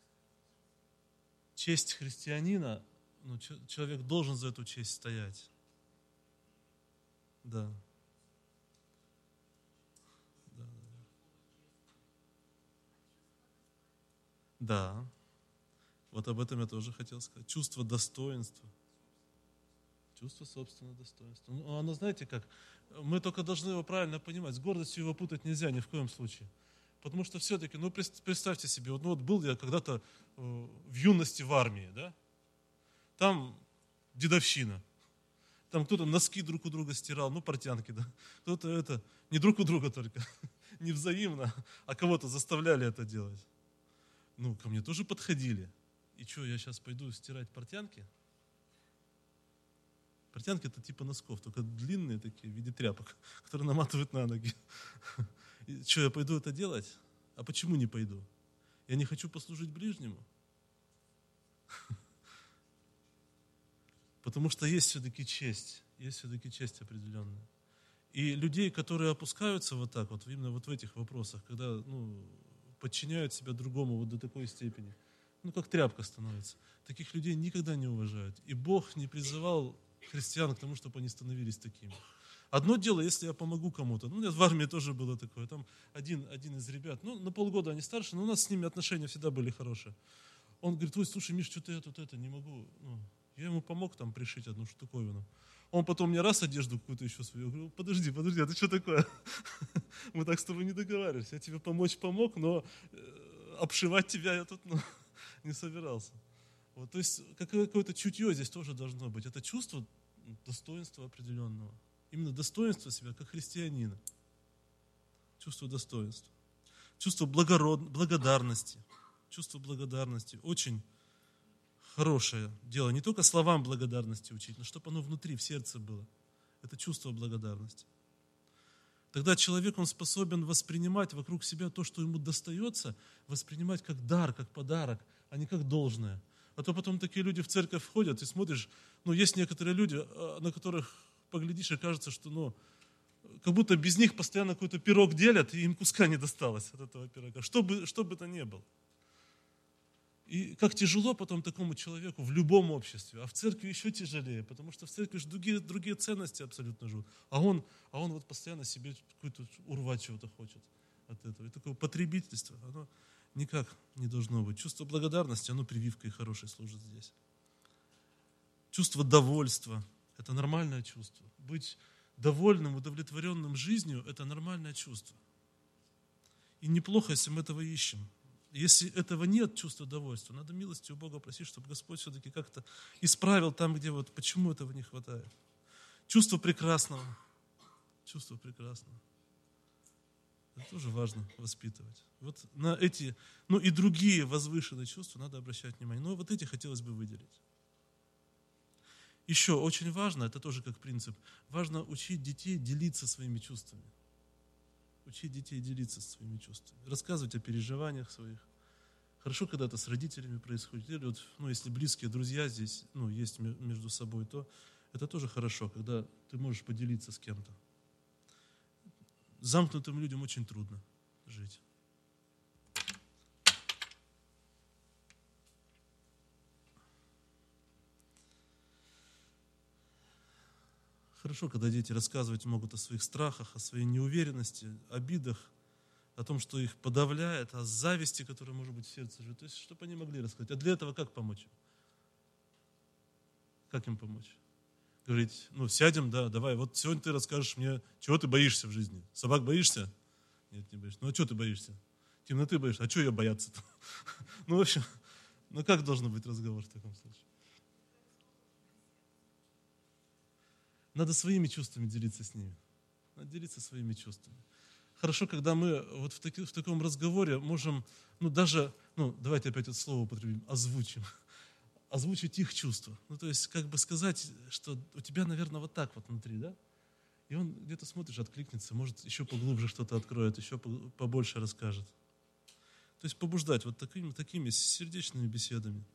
Честь христианина, ну, человек должен за эту честь стоять. Да. Да. Да. Вот об этом я тоже хотел сказать. Чувство достоинства. Чувство собственного достоинства. Ну, оно, знаете как, мы только должны его правильно понимать. С гордостью его путать нельзя ни в коем случае. Потому что все-таки, ну представьте себе, вот, ну, вот был я когда-то э, в юности в армии, да? Там дедовщина. Там кто-то носки друг у друга стирал, ну, портянки, да. Кто-то это, не друг у друга только, не взаимно, а кого-то заставляли это делать. Ну, ко мне тоже подходили. И что, я сейчас пойду стирать портянки? Портянки это типа носков, только длинные такие, в виде тряпок, которые наматывают на ноги. И что, я пойду это делать? А почему не пойду? Я не хочу послужить ближнему. Потому что есть все-таки честь, есть все-таки честь определенная. И людей, которые опускаются вот так вот, именно вот в этих вопросах, когда ну, подчиняют себя другому вот до такой степени, ну как тряпка становится, таких людей никогда не уважают. И Бог не призывал христиан к тому, чтобы они становились такими. Одно дело, если я помогу кому-то. Ну, у меня в армии тоже было такое. Там один, один из ребят, ну, на полгода они старше, но у нас с ними отношения всегда были хорошие. Он говорит, ой, слушай, Миш, что-то я тут это не могу. Ну, я ему помог там пришить одну штуковину. Он потом мне раз одежду какую-то еще свою. Я говорю, подожди, подожди, а ты что такое? Мы так с тобой не договаривались. Я тебе помочь помог, но обшивать тебя я тут ну, не собирался. Вот, то есть какое-то чутье здесь тоже должно быть. Это чувство достоинства определенного. Именно достоинство себя, как христианина. Чувство достоинства. Чувство благород... благодарности. Чувство благодарности. Очень хорошее дело. Не только словам благодарности учить, но чтобы оно внутри, в сердце было. Это чувство благодарности. Тогда человек, он способен воспринимать вокруг себя то, что ему достается, воспринимать как дар, как подарок, а не как должное. А то потом такие люди в церковь входят, и смотришь, ну, есть некоторые люди, на которых поглядишь, и кажется, что, ну, как будто без них постоянно какой-то пирог делят, и им куска не досталось от этого пирога, что бы, что бы то ни было. И как тяжело потом такому человеку в любом обществе, а в церкви еще тяжелее, потому что в церкви же другие, другие ценности абсолютно живут, а он, а он вот постоянно себе какую-то урвать чего-то хочет от этого. И такое потребительство, оно никак не должно быть. Чувство благодарности, оно прививкой хорошей служит здесь. Чувство довольства – это нормальное чувство. Быть довольным, удовлетворенным жизнью – это нормальное чувство. И неплохо, если мы этого ищем. Если этого нет, чувства довольства, надо милостью у Бога просить, чтобы Господь все-таки как-то исправил там, где вот почему этого не хватает. Чувство прекрасного. Чувство прекрасного. Это тоже важно воспитывать. Вот на эти, ну и другие возвышенные чувства надо обращать внимание. Но вот эти хотелось бы выделить. Еще очень важно, это тоже как принцип, важно учить детей делиться своими чувствами. Учить детей делиться своими чувствами. Рассказывать о переживаниях своих. Хорошо, когда это с родителями происходит. Или вот, ну, если близкие друзья здесь ну, есть между собой, то это тоже хорошо, когда ты можешь поделиться с кем-то. Замкнутым людям очень трудно жить. Хорошо, когда дети рассказывать могут о своих страхах, о своей неуверенности, обидах, о том, что их подавляет, о зависти, которая может быть в сердце живет. То есть, чтобы они могли рассказать. А для этого как помочь им? Как им помочь? Говорить, ну, сядем, да, давай, вот сегодня ты расскажешь мне, чего ты боишься в жизни. Собак боишься? Нет, не боишься. Ну, а чего ты боишься? Темноты боишься? А чего я бояться-то? Ну, в общем, ну, как должен быть разговор в таком случае? Надо своими чувствами делиться с ними. Надо делиться своими чувствами. Хорошо, когда мы вот в, таки, в таком разговоре можем, ну, даже, ну, давайте опять это слово употребим, озвучим. Озвучить их чувства. Ну, то есть, как бы сказать, что у тебя, наверное, вот так вот внутри, да? И он где-то смотришь, откликнется, может, еще поглубже что-то откроет, еще побольше расскажет. То есть, побуждать вот такими, такими сердечными беседами.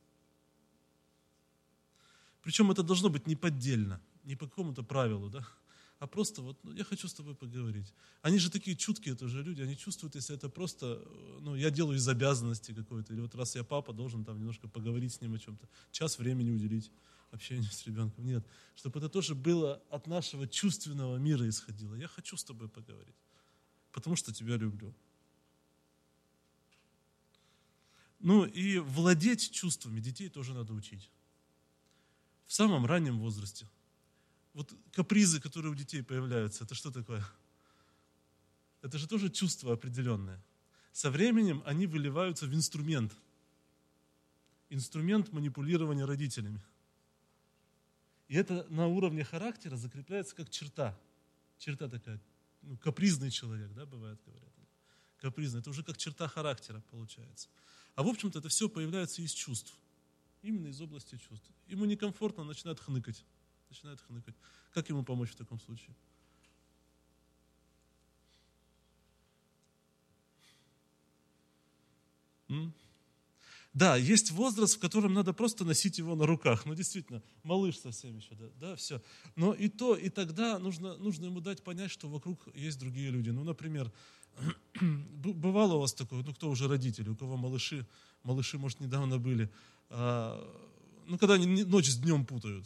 Причем это должно быть не поддельно, не по какому-то правилу, да? А просто вот, ну, я хочу с тобой поговорить. Они же такие чуткие тоже люди, они чувствуют, если это просто, ну, я делаю из обязанности какой-то, или вот раз я папа, должен там немножко поговорить с ним о чем-то, час времени уделить общению с ребенком. Нет, чтобы это тоже было от нашего чувственного мира исходило. Я хочу с тобой поговорить, потому что тебя люблю. Ну и владеть чувствами детей тоже надо учить. В самом раннем возрасте. Вот капризы, которые у детей появляются, это что такое? Это же тоже чувство определенное. Со временем они выливаются в инструмент. Инструмент манипулирования родителями. И это на уровне характера закрепляется как черта. Черта такая, ну, капризный человек, да, бывает, говорят. Капризный, это уже как черта характера получается. А в общем-то это все появляется из чувств. Именно из области чувств. Ему некомфортно, он начинает хныкать. Начинает хныкать. Как ему помочь в таком случае? М? Да, есть возраст, в котором надо просто носить его на руках. Ну, действительно, малыш совсем еще, да, да, все. Но и то, и тогда нужно, нужно ему дать понять, что вокруг есть другие люди. Ну, например, бывало у вас такое, ну, кто уже родители, у кого малыши, малыши, может, недавно были, а, ну, когда они ночь с днем путают.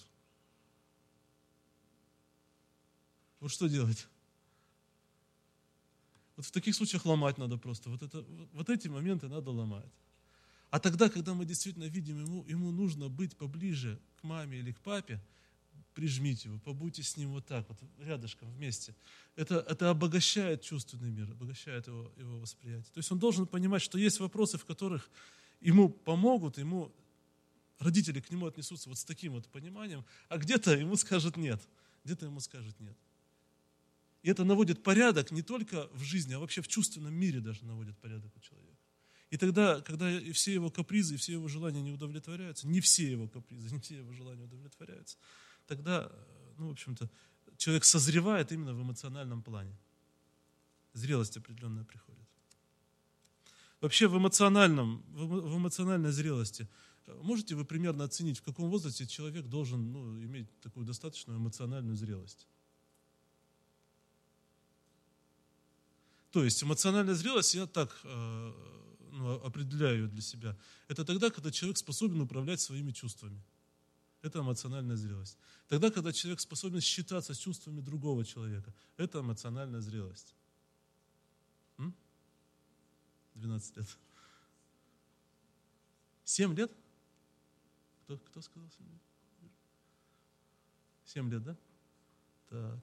Вот что делать? Вот в таких случаях ломать надо просто. Вот, это, вот эти моменты надо ломать. А тогда, когда мы действительно видим, ему, ему нужно быть поближе к маме или к папе, прижмите его, побудьте с ним вот так, вот рядышком, вместе. Это, это обогащает чувственный мир, обогащает его, его восприятие. То есть он должен понимать, что есть вопросы, в которых ему помогут, ему родители к нему отнесутся вот с таким вот пониманием, а где-то ему скажут нет, где-то ему скажут нет. И это наводит порядок не только в жизни, а вообще в чувственном мире даже наводит порядок у человека. И тогда, когда и все его капризы, и все его желания не удовлетворяются, не все его капризы, не все его желания удовлетворяются, тогда, ну, в общем-то, человек созревает именно в эмоциональном плане. Зрелость определенная приходит. Вообще в эмоциональном, в эмоциональной зрелости можете вы примерно оценить, в каком возрасте человек должен, ну, иметь такую достаточную эмоциональную зрелость? То есть эмоциональная зрелость, я так э, ну, определяю ее для себя, это тогда, когда человек способен управлять своими чувствами. Это эмоциональная зрелость. Тогда, когда человек способен считаться с чувствами другого человека, это эмоциональная зрелость. М? двенадцать лет. семь лет? Кто, кто сказал семь лет? семь лет, да? Так.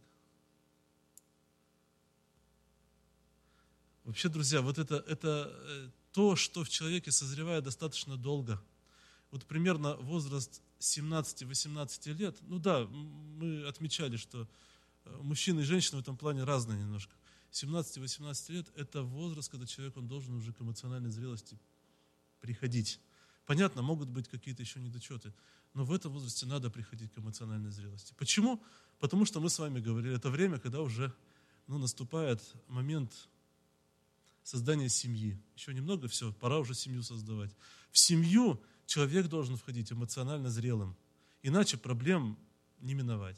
Вообще, друзья, вот это, это то, что в человеке созревает достаточно долго. Вот примерно возраст семнадцати-восемнадцати лет, ну да, мы отмечали, что мужчины и женщины в этом плане разные немножко. семнадцати-восемнадцати лет – это возраст, когда человек он должен уже к эмоциональной зрелости приходить. Понятно, могут быть какие-то еще недочеты, но в этом возрасте надо приходить к эмоциональной зрелости. Почему? Потому что мы с вами говорили, это время, когда уже ну, наступает момент создания семьи. Еще немного, все, пора уже семью создавать. В семью человек должен входить эмоционально зрелым, иначе проблем не миновать.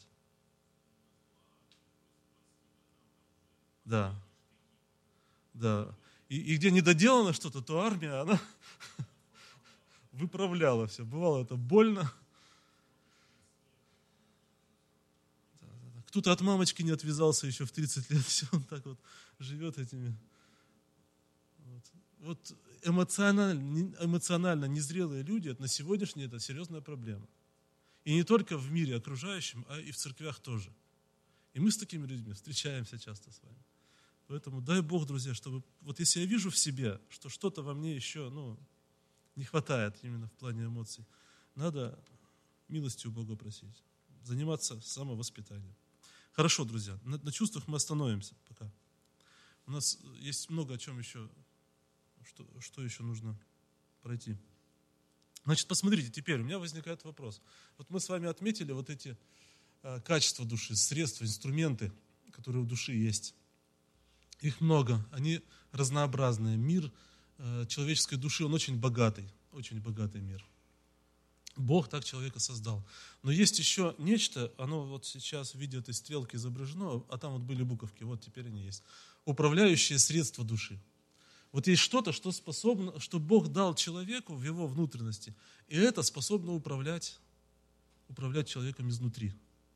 Да, да. И, и где недоделано что-то, то армия, она выправляла все. Бывало это больно. Кто-то от мамочки не отвязался еще в тридцать лет, все, он так вот живет этими. Вот, вот эмоционально, эмоционально незрелые люди, это на сегодняшний это серьезная проблема. И не только в мире окружающем, а и в церквях тоже. И мы с такими людьми встречаемся часто с вами. Поэтому дай Бог, друзья, чтобы вот если я вижу в себе, что что-то во мне еще ну, не хватает именно в плане эмоций, надо милости у Бога просить, заниматься самовоспитанием. Хорошо, друзья, на, на чувствах мы остановимся пока. У нас есть много о чем еще, что, что еще нужно пройти. Значит, посмотрите, теперь у меня возникает вопрос. Вот мы с вами отметили вот эти э, качества души, средства, инструменты, которые у души есть. Их много, они разнообразные. Мир э, человеческой души, он очень богатый, очень богатый мир. Бог так человека создал. Но есть еще нечто, оно вот сейчас в виде этой стрелки изображено, а там вот были буковки, вот теперь они есть. Управляющие средства души. Вот есть что-то, что способно, что Бог дал человеку в его внутренности, и это способно управлять, управлять человеком изнутри.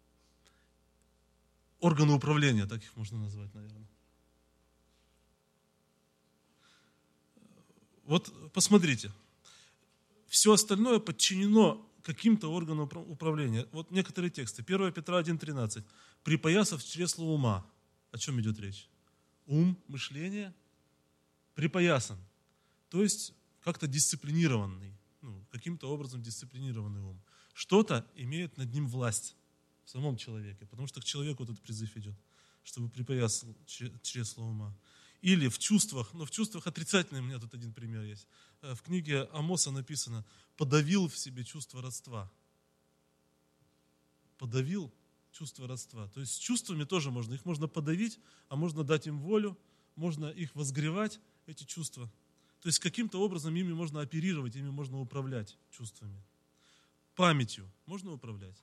Органы управления, так их можно назвать, наверное. Вот посмотрите, все остальное подчинено каким-то органам управления. Вот некоторые тексты. первое Петра один тринадцать. Припоясав чресло ума. О чем идет речь? Ум, мышление припоясан. То есть как-то дисциплинированный, ну, каким-то образом дисциплинированный ум. Что-то имеет над ним власть в самом человеке, потому что к человеку этот призыв идет, чтобы припоясал чресло ума. Или в чувствах, но в чувствах отрицательные, у меня тут один пример есть. В книге Амоса написано: подавил в себе чувство родства. Подавил чувство родства. То есть с чувствами тоже можно, их можно подавить, а можно дать им волю, можно их возгревать, эти чувства. То есть каким-то образом ими можно оперировать, ими можно управлять чувствами. Памятью можно управлять.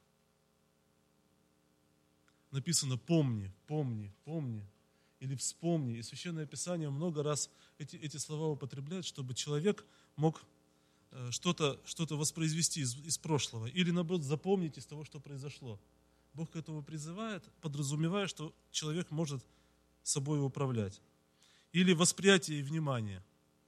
Написано: помни, помни, помни. Или вспомни. И Священное Писание много раз эти, эти слова употребляет, чтобы человек мог э, что-то, что-то воспроизвести из, из прошлого. Или, наоборот, запомнить из того, что произошло. Бог к этому призывает, подразумевая, что человек может собой управлять. Или восприятие и внимание.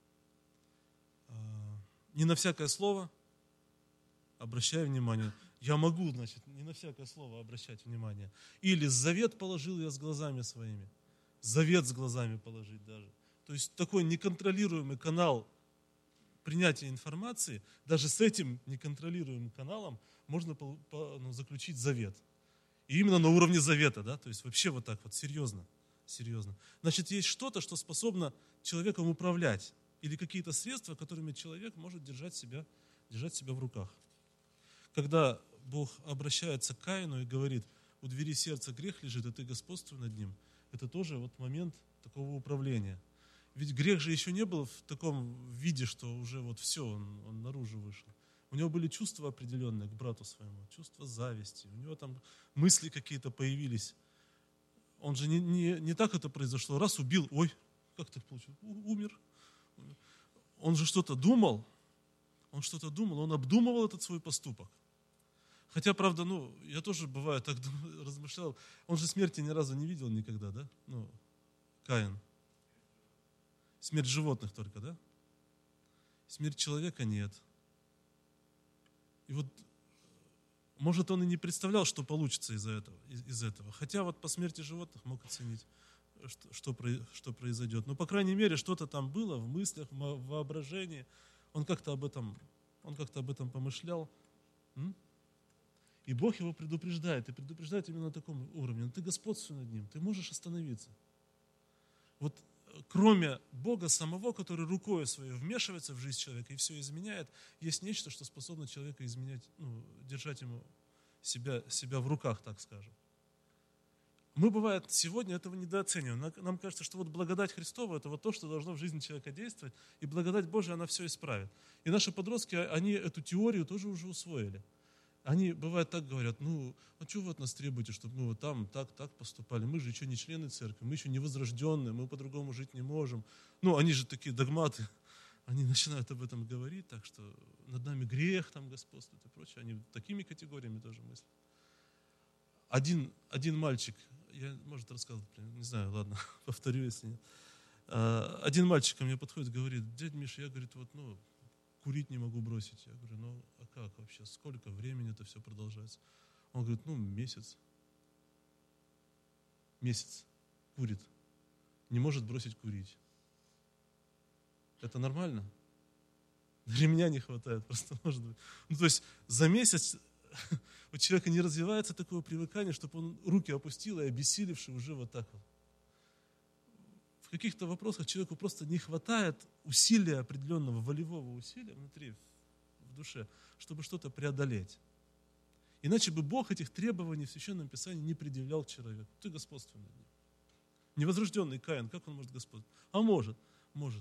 Э, не на всякое слово обращай внимание. Я могу, значит, не на всякое слово обращать внимание. Или завет положил я с глазами своими. Завет с глазами положить даже. То есть такой неконтролируемый канал принятия информации, даже с этим неконтролируемым каналом можно по, по, ну, заключить завет. И именно на уровне завета, да, то есть вообще вот так вот, серьезно, серьезно. Значит, есть что-то, что способно человеком управлять, или какие-то средства, которыми человек может держать себя, держать себя в руках. Когда Бог обращается к Каину и говорит: у двери сердца грех лежит, и ты господствуй над ним, это тоже вот момент такого управления. Ведь грех же еще не был в таком виде, что уже вот все, он, он наружу вышел. У него были чувства определенные к брату своему, чувства зависти, у него там мысли какие-то появились. Он же не, не, не так это произошло, раз убил, ой, как так получилось, умер. Он же что-то думал, он что-то думал, он обдумывал этот свой поступок. Хотя, правда, ну, я тоже, бывает, так размышлял, он же смерти ни разу не видел никогда, да? Ну, Каин. Смерть животных только, да? Смерть человека нет. И вот, может, он и не представлял, что получится из этого, из, из этого. Хотя вот по смерти животных мог оценить, что, что, что произойдет. Но, по крайней мере, что-то там было в мыслях, в воображении. Он как-то об этом, он как-то об этом помышлял. М? И Бог его предупреждает, и предупреждает именно на таком уровне. Но ты господствуй над ним, ты можешь остановиться. Вот кроме Бога самого, который рукой своей вмешивается в жизнь человека и все изменяет, есть нечто, что способно человека изменять, ну, держать ему себя, себя в руках, так скажем. Мы, бывает, сегодня этого недооцениваем. Нам кажется, что вот благодать Христова – это вот то, что должно в жизни человека действовать, и благодать Божия, она все исправит. И наши подростки, они эту теорию тоже уже усвоили. Они, бывает, так говорят: ну, а что вы от нас требуете, чтобы мы вот там так, так поступали? Мы же еще не члены церкви, мы еще не возрожденные, мы по-другому жить не можем. Ну, они же такие догматы, они начинают об этом говорить, так что над нами грех там господствует и прочее. Они такими категориями тоже мыслят. один, один мальчик, я, может, рассказывал, не знаю, ладно, повторю, если нет. А, один мальчик ко мне подходит, говорит: дядя Миша, я, говорит, вот, ну, курить не могу бросить. Я говорю: ну, а как вообще, сколько времени это все продолжается? Он говорит: ну, месяц. Месяц курит. Не может бросить курить. Это нормально? Ремня не хватает, просто может быть. Ну, то есть за месяц у человека не развивается такое привыкание, чтобы он руки опустил и обессилевший уже вот так вот. В каких-то вопросах человеку просто не хватает усилия определенного, волевого усилия внутри, в душе, чтобы что-то преодолеть. Иначе бы Бог этих требований в Священном Писании не предъявлял человеку. Ты господствуй над ним. Невозрожденный Каин, как он может господствовать? А может, может.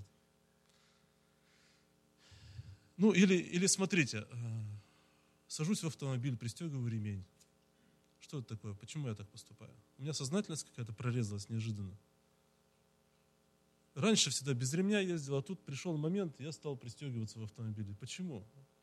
Ну, или, или смотрите, сажусь в автомобиль, пристегиваю ремень. Что это такое? Почему я так поступаю? У меня сознательность какая-то прорезалась неожиданно. Раньше всегда без ремня ездил, а тут пришел момент, я стал пристегиваться в автомобиле. Почему?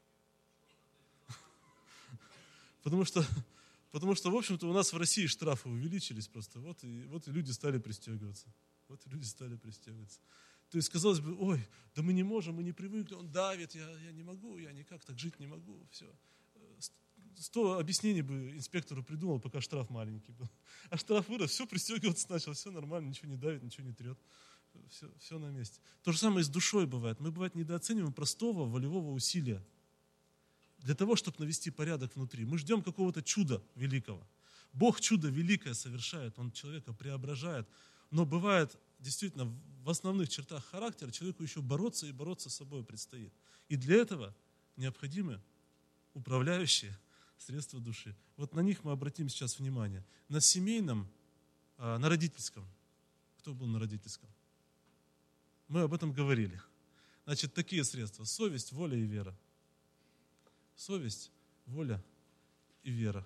Потому что, потому что, в общем-то, у нас в России штрафы увеличились просто. Вот и, вот и люди стали пристегиваться. Вот и люди стали пристегиваться. То есть, казалось бы, ой, да мы не можем, мы не привыкли, он давит, я, я не могу, я никак так жить не могу. Все. Сто объяснений бы инспектору придумал, пока штраф маленький был. А штраф вырос, все, пристегиваться начал, все нормально, ничего не давит, ничего не трет. Все, все на месте. То же самое и с душой бывает. Мы, бывает, недооцениваем простого волевого усилия. Для того, чтобы навести порядок внутри. Мы ждем какого-то чуда великого. Бог чудо великое совершает, Он человека преображает. Но бывает, действительно, в основных чертах характера человеку еще бороться и бороться с собой предстоит. И для этого необходимы управляющие средства души. Вот на них мы обратим сейчас внимание. На семейном, на родительском. Кто был на родительском? Мы об этом говорили. Значит, такие средства. Совесть, воля и вера. Совесть, воля и вера.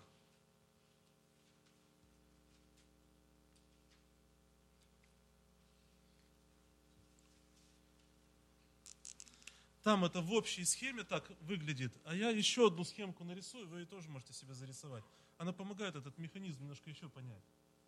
Там это в общей схеме так выглядит, а я еще одну схемку нарисую, вы ее тоже можете себе зарисовать. Она помогает этот механизм немножко еще понять.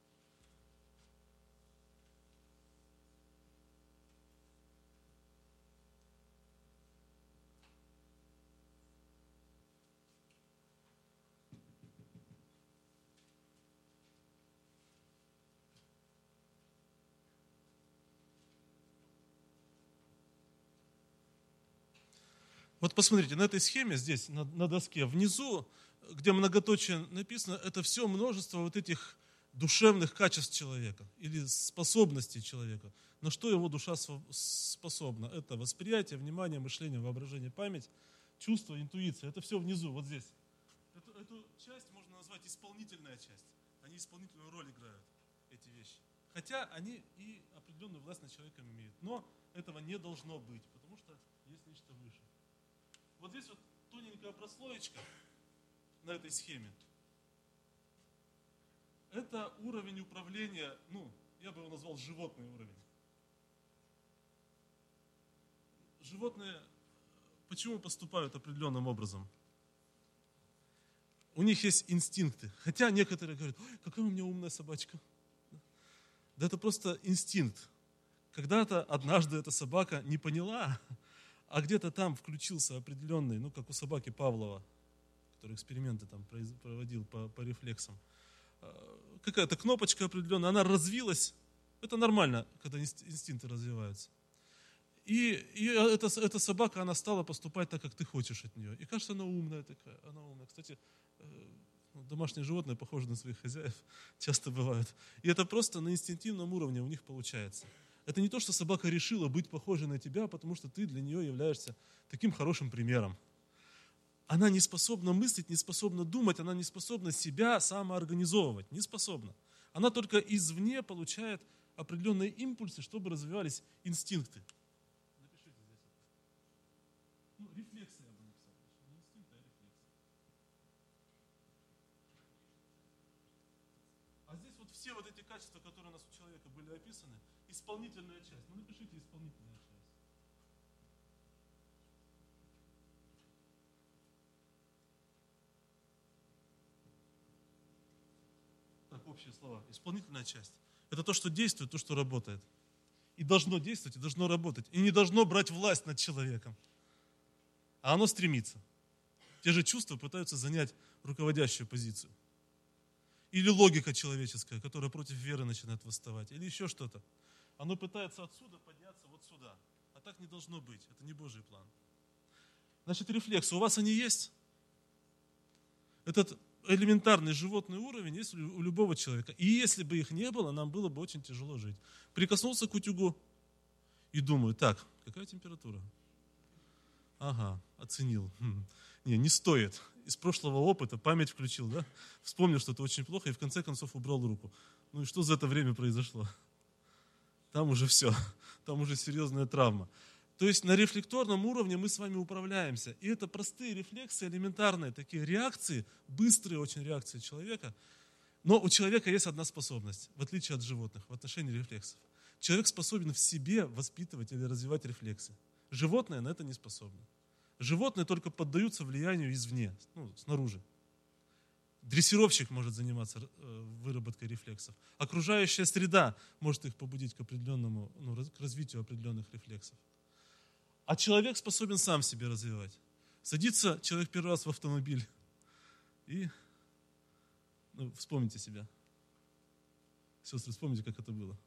Вот посмотрите, на этой схеме здесь, на, на доске, внизу, где многоточие написано, это все множество вот этих душевных качеств человека или способностей человека. На что его душа способна? Это восприятие, внимание, мышление, воображение, память, чувство, интуиция. Это все внизу, вот здесь. Эту, эту часть можно назвать исполнительная часть. Они исполнительную роль играют, эти вещи. Хотя они и определенную власть над человеком имеют. Но этого не должно быть, потому что есть нечто выше. Вот здесь вот тоненькая прослоечка на этой схеме. Это уровень управления, ну, я бы его назвал животный уровень. Животные почему поступают определенным образом? У них есть инстинкты. Хотя некоторые говорят: ой, какая у меня умная собачка. Да это просто инстинкт. Когда-то, однажды эта собака не поняла, а где-то там включился определенный, ну, как у собаки Павлова, который эксперименты там проводил по, по рефлексам. Какая-то кнопочка определенная, она развилась. Это нормально, когда инстинкты развиваются. И, и эта, эта собака, она стала поступать так, как ты хочешь от нее. И кажется, она умная такая. Она умная. Кстати, домашние животные похожи на своих хозяев, часто бывают. И это просто на инстинктивном уровне у них получается. Это не то, что собака решила быть похожей на тебя, потому что ты для нее являешься таким хорошим примером. Она не способна мыслить, не способна думать, она не способна себя самоорганизовывать, не способна. Она только извне получает определенные импульсы, чтобы развивались инстинкты. Напишите здесь это. Ну, рефлексы я бы написал. Не инстинкты, а рефлексы. А здесь вот все вот эти качества, которые у нас у человека были описаны, исполнительная часть. Ну, напишите исполнительная часть. общие слова. Исполнительная часть. Это то, что действует, то, что работает. И должно действовать, и должно работать. И не должно брать власть над человеком. А оно стремится. Те же чувства пытаются занять руководящую позицию. Или логика человеческая, которая против веры начинает восставать. Или еще что-то. Оно пытается отсюда подняться вот сюда. А так не должно быть. Это не Божий план. Значит, рефлексы у вас они есть? Этот элементарный животный уровень есть у любого человека. И если бы их не было, нам было бы очень тяжело жить. Прикоснулся к утюгу и думаю, так, какая температура? Ага, оценил. Хм. Не, не стоит. Из прошлого опыта память включил, да? Вспомнил, что это очень плохо, и в конце концов убрал руку. Ну и что за это время произошло? Там уже все, там уже серьезная травма. То есть на рефлекторном уровне мы с вами управляемся. И это простые рефлексы, элементарные такие реакции, быстрые очень реакции человека. Но у человека есть одна способность, в отличие от животных, в отношении рефлексов. Человек способен в себе воспитывать или развивать рефлексы. Животные на это не способны. Животные только поддаются влиянию извне, ну, снаружи. Дрессировщик может заниматься выработкой рефлексов. Окружающая среда может их побудить к определенному, ну, к развитию определенных рефлексов. А человек способен сам себе развивать. Садится человек первый раз в автомобиль и, ну, вспомните себя. Сестры, вспомните, как это было.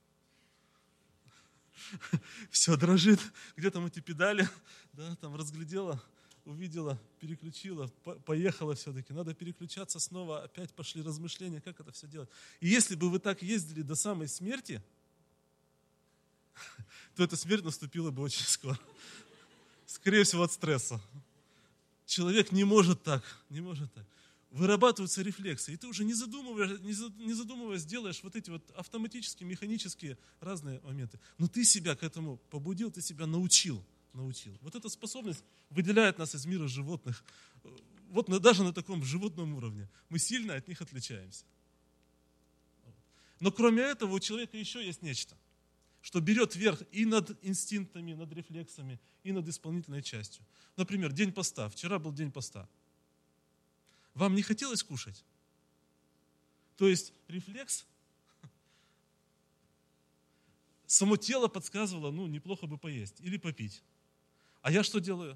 Все дрожит, где там эти педали, да, там разглядела, увидела, переключила, по- поехала все-таки. Надо переключаться снова, опять пошли размышления, как это все делать. И если бы вы так ездили до самой смерти, то эта смерть наступила бы очень скоро. Скорее всего, от стресса. Человек не может так, не может так. Вырабатываются рефлексы, и ты уже не задумываясь, не задумываясь делаешь вот эти вот автоматические, механические разные моменты. Но ты себя к этому побудил, ты себя научил. научил. Вот эта способность выделяет нас из мира животных. Вот на, даже на таком животном уровне. Мы сильно от них отличаемся. Но кроме этого у человека еще есть нечто, что берет верх и над инстинктами, над рефлексами, и над исполнительной частью. Например, день поста. Вчера был день поста. Вам не хотелось кушать? То есть рефлекс, само тело подсказывало, ну, неплохо бы поесть или попить. А я что делаю?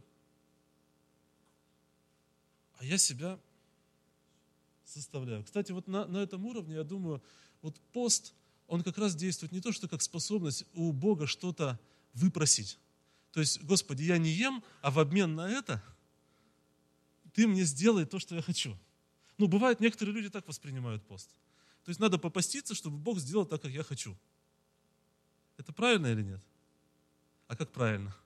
А я себя заставляю. Кстати, вот на, на этом уровне, я думаю, вот пост, он как раз действует не то, что как способность у Бога что-то выпросить. То есть, Господи, я не ем, а в обмен на это ты мне сделай то, что я хочу. Ну, бывает, некоторые люди так воспринимают пост. То есть надо попаститься, чтобы Бог сделал так, как я хочу. Это правильно или нет? А как правильно?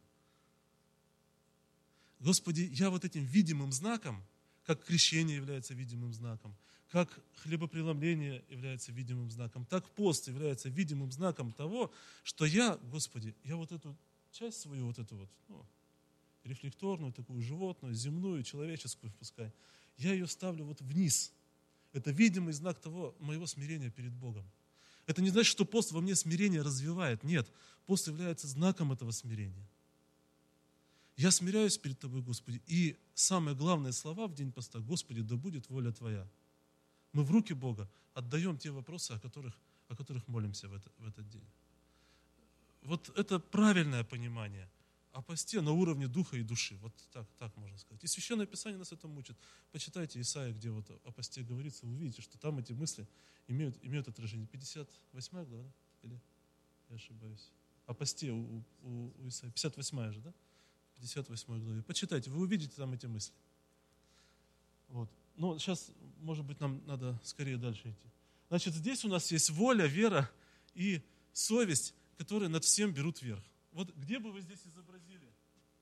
Господи, я вот этим видимым знаком, как крещение является видимым знаком, как хлебопреломление является видимым знаком, так пост является видимым знаком того, что я, Господи, я вот эту часть свою, вот эту вот, ну, рефлекторную, такую животную, земную, человеческую, пускай, я ее ставлю вот вниз. Это видимый знак того моего смирения перед Богом. Это не значит, что пост во мне смирение развивает. Нет, пост является знаком этого смирения. Я смиряюсь перед Тобой, Господи, и самые главные слова в день поста: Господи, да будет воля Твоя. Мы в руки Бога отдаем те вопросы, о которых, о которых молимся в, это, в этот день. Вот это правильное понимание о посте на уровне духа и души. Вот так, так можно сказать. И Священное Писание нас этому учит. Почитайте Исаия, где вот о посте говорится, вы увидите, что там эти мысли имеют, имеют отражение. пятьдесят восьмая глава, да? Или я ошибаюсь? О посте у, у, у Исаия. пятьдесят восьмая же, да? пятьдесят восьмой главе. Почитайте, вы увидите там эти мысли. Вот. Но сейчас, может быть, нам надо скорее дальше идти. Значит, здесь у нас есть воля, вера и совесть, которые над всем берут верх. Вот где бы вы здесь изобразили?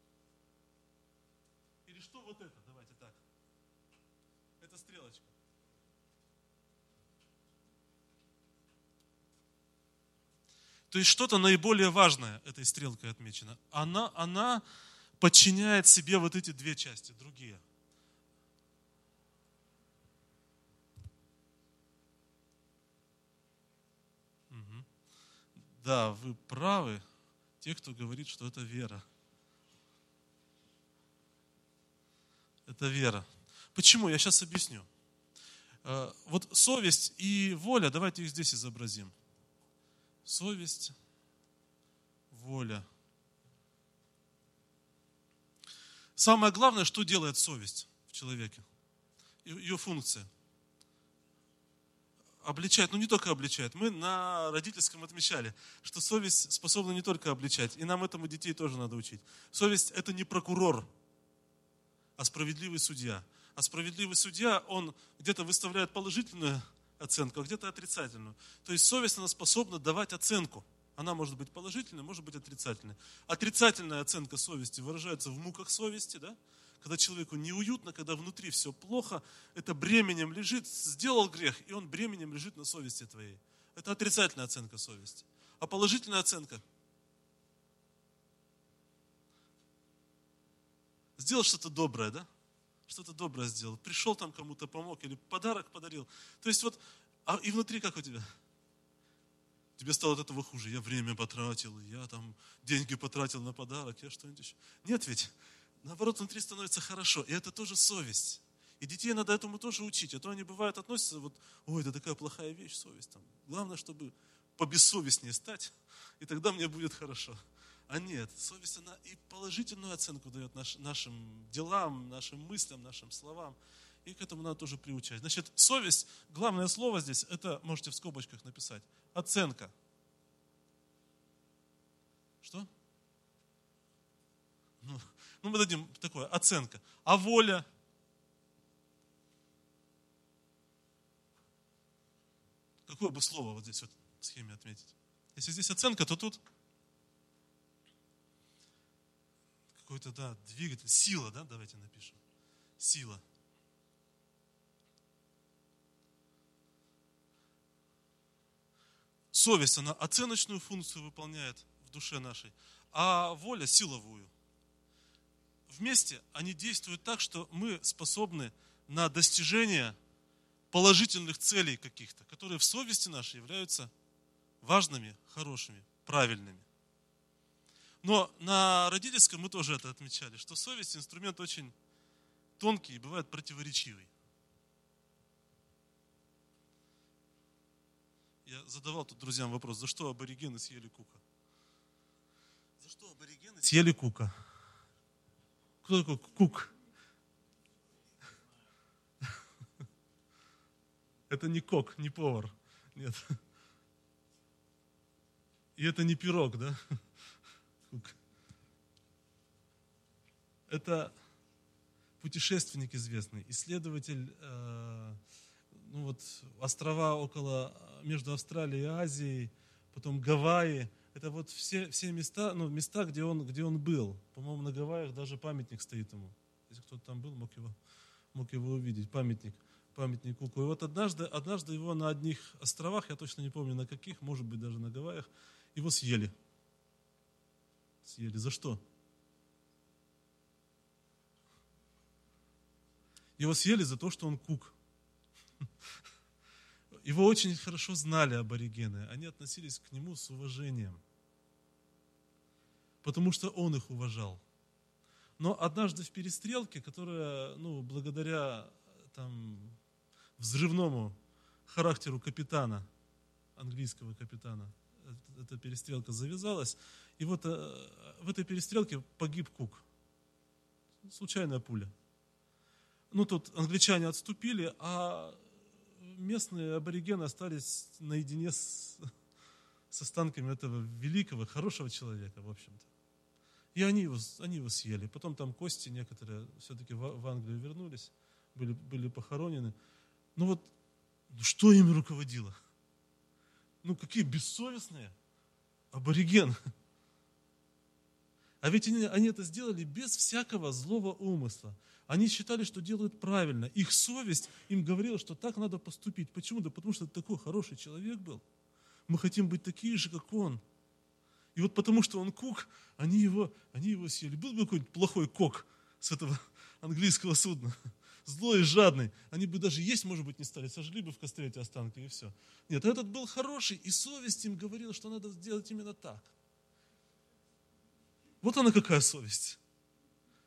Или что вот это? Давайте так. Это стрелочка. То есть что-то наиболее важное этой стрелкой отмечено. Она, она подчиняет себе вот эти две части, другие. Угу. Да, вы правы, те, кто говорит, что это вера. Это вера. Почему? Я сейчас объясню. Вот совесть и воля, давайте их здесь изобразим. Совесть, воля. Самое главное, что делает совесть в человеке? Ее функция. Обличает, ну не только обличает. Мы на родительском отмечали, что совесть способна не только обличать, и нам этому детей тоже надо учить. Совесть – это не прокурор, а справедливый судья. А справедливый судья, он где-то выставляет положительную оценку, а где-то отрицательную. То есть совесть, она способна давать оценку. Она может быть положительной, может быть отрицательной. Отрицательная оценка совести выражается в муках совести, да? Когда человеку неуютно, когда внутри все плохо, это бременем лежит, сделал грех, и он бременем лежит на совести твоей. Это отрицательная оценка совести. А положительная оценка? Сделал что-то доброе, да? Что-то доброе сделал. Пришел там кому-то помог или подарок подарил. То есть вот, а и внутри как у тебя? Тебе стало от этого хуже. Я время потратил, я там деньги потратил на подарок, я что-нибудь еще. Нет ведь? Наоборот, внутри становится хорошо. И это тоже совесть. И детей надо этому тоже учить. А то они бывают относятся, вот, ой, это такая плохая вещь, совесть. Там. Главное, чтобы побессовестнее стать, и тогда мне будет хорошо. А нет, совесть, она и положительную оценку дает наш, нашим делам, нашим мыслям, нашим словам. И к этому надо тоже приучать. Значит, совесть, главное слово здесь, это, можете в скобочках написать, оценка. Что? Ну, ну мы дадим такое, оценка. А воля? Какое бы слово вот здесь вот в схеме отметить? Если здесь оценка, то тут какой-то, да, двигатель, сила, да, давайте напишем. Сила. Совесть, она оценочную функцию выполняет в душе нашей, а воля силовую. Вместе они действуют так, что мы способны на достижение положительных целей каких-то, которые в совести нашей являются важными, хорошими, правильными. Но на родительском мы тоже это отмечали, что совесть инструмент очень тонкий и бывает противоречивый. Я задавал тут друзьям вопрос, за что аборигены съели кука? За что аборигены съели кука? Кто такой кук? Это не кок, не повар. Нет. И это не пирог, да? Кук. Это путешественник известный, исследователь э, ну вот, острова около, между Австралией и Азией, потом Гавайи. Это вот все, все места, ну, места, где он, где он был. По-моему, на Гавайях даже памятник стоит ему. Если кто-то там был, мог его, мог его увидеть. Памятник, памятник Куку. И вот однажды, однажды его на одних островах, я точно не помню на каких, может быть даже на Гавайях, его съели. Съели. За что? Его съели за то, что он кук. Его очень хорошо знали аборигены. Они относились к нему с уважением. Потому что он их уважал. Но однажды в перестрелке, которая, ну, благодаря там, взрывному характеру капитана, английского капитана, эта перестрелка завязалась. И вот в этой перестрелке погиб Кук. Случайная пуля. Ну, тут англичане отступили, а местные аборигены остались наедине с, с останками этого великого, хорошего человека, в общем-то. И они его, они его съели. Потом там кости некоторые все-таки в, в Англию вернулись, были, были похоронены. Ну вот, что ими руководило? Ну, какие бессовестные аборигены. А ведь они, они это сделали без всякого злого умысла. Они считали, что делают правильно. Их совесть им говорила, что так надо поступить. Почему? Да потому что это такой хороший человек был. Мы хотим быть такие же, как он. И вот потому что он кук, они его, они его съели. Был бы какой-нибудь плохой кок с этого английского судна, злой и жадный. Они бы даже есть, может быть, не стали, сожгли бы в костре эти останки и все. Нет, этот был хороший, и совесть им говорила, что надо сделать именно так. Вот она какая совесть.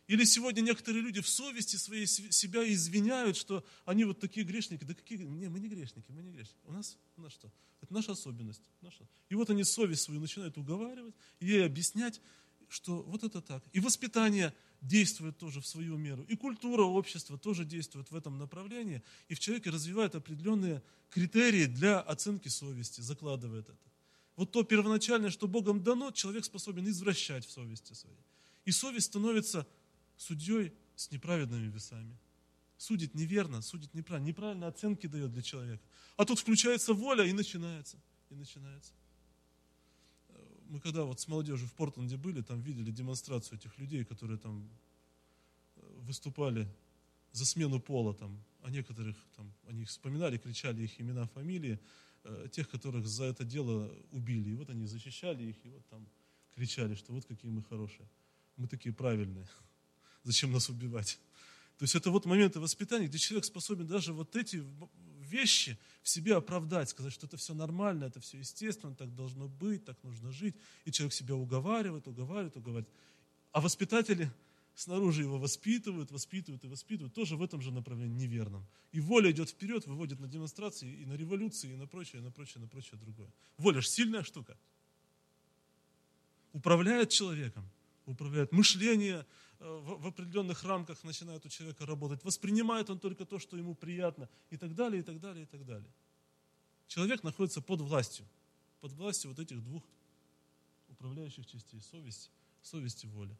Или сегодня некоторые люди в совести своей себя извиняют, что они вот такие грешники. Да какие? Не, мы не грешники, мы не грешники. У нас, у нас что? Это наша особенность. Наша. И вот они совесть свою начинают уговаривать, и ей объяснять, что вот это так. И воспитание действует тоже в свою меру. И культура общества тоже действует в этом направлении. И в человеке развивает определенные критерии для оценки совести, закладывает это. Вот то первоначальное, что Богом дано, человек способен извращать в совести своей. И совесть становится судьей с неправедными весами. Судит неверно, судит неправильно, неправильные оценки дает для человека. А тут включается воля и начинается. И начинается. Мы когда вот с молодежью в Портленде были, там видели демонстрацию этих людей, которые там выступали за смену пола, там, а некоторых там, они их вспоминали, кричали их имена, фамилии, тех, которых за это дело убили. И вот они защищали их, и вот там кричали, что вот какие мы хорошие. Мы такие правильные. Зачем нас убивать? То есть это вот моменты воспитания, где человек способен даже вот эти вещи в себе оправдать, сказать, что это все нормально, это все естественно, так должно быть, так нужно жить. И человек себя уговаривает, уговаривает, уговаривает. А воспитатели снаружи его воспитывают, воспитывают и воспитывают, тоже в этом же направлении неверном. И воля идет вперед, выводит на демонстрации, и на революции, и на прочее, и на прочее, и на прочее другое. Воля же сильная штука. Управляет человеком. Управляет мышление, в, в определенных рамках начинает у человека работать, воспринимает он только то, что ему приятно, и так далее, и так далее, и так далее. Человек находится под властью, под властью вот этих двух управляющих частей, совесть, совесть и воля.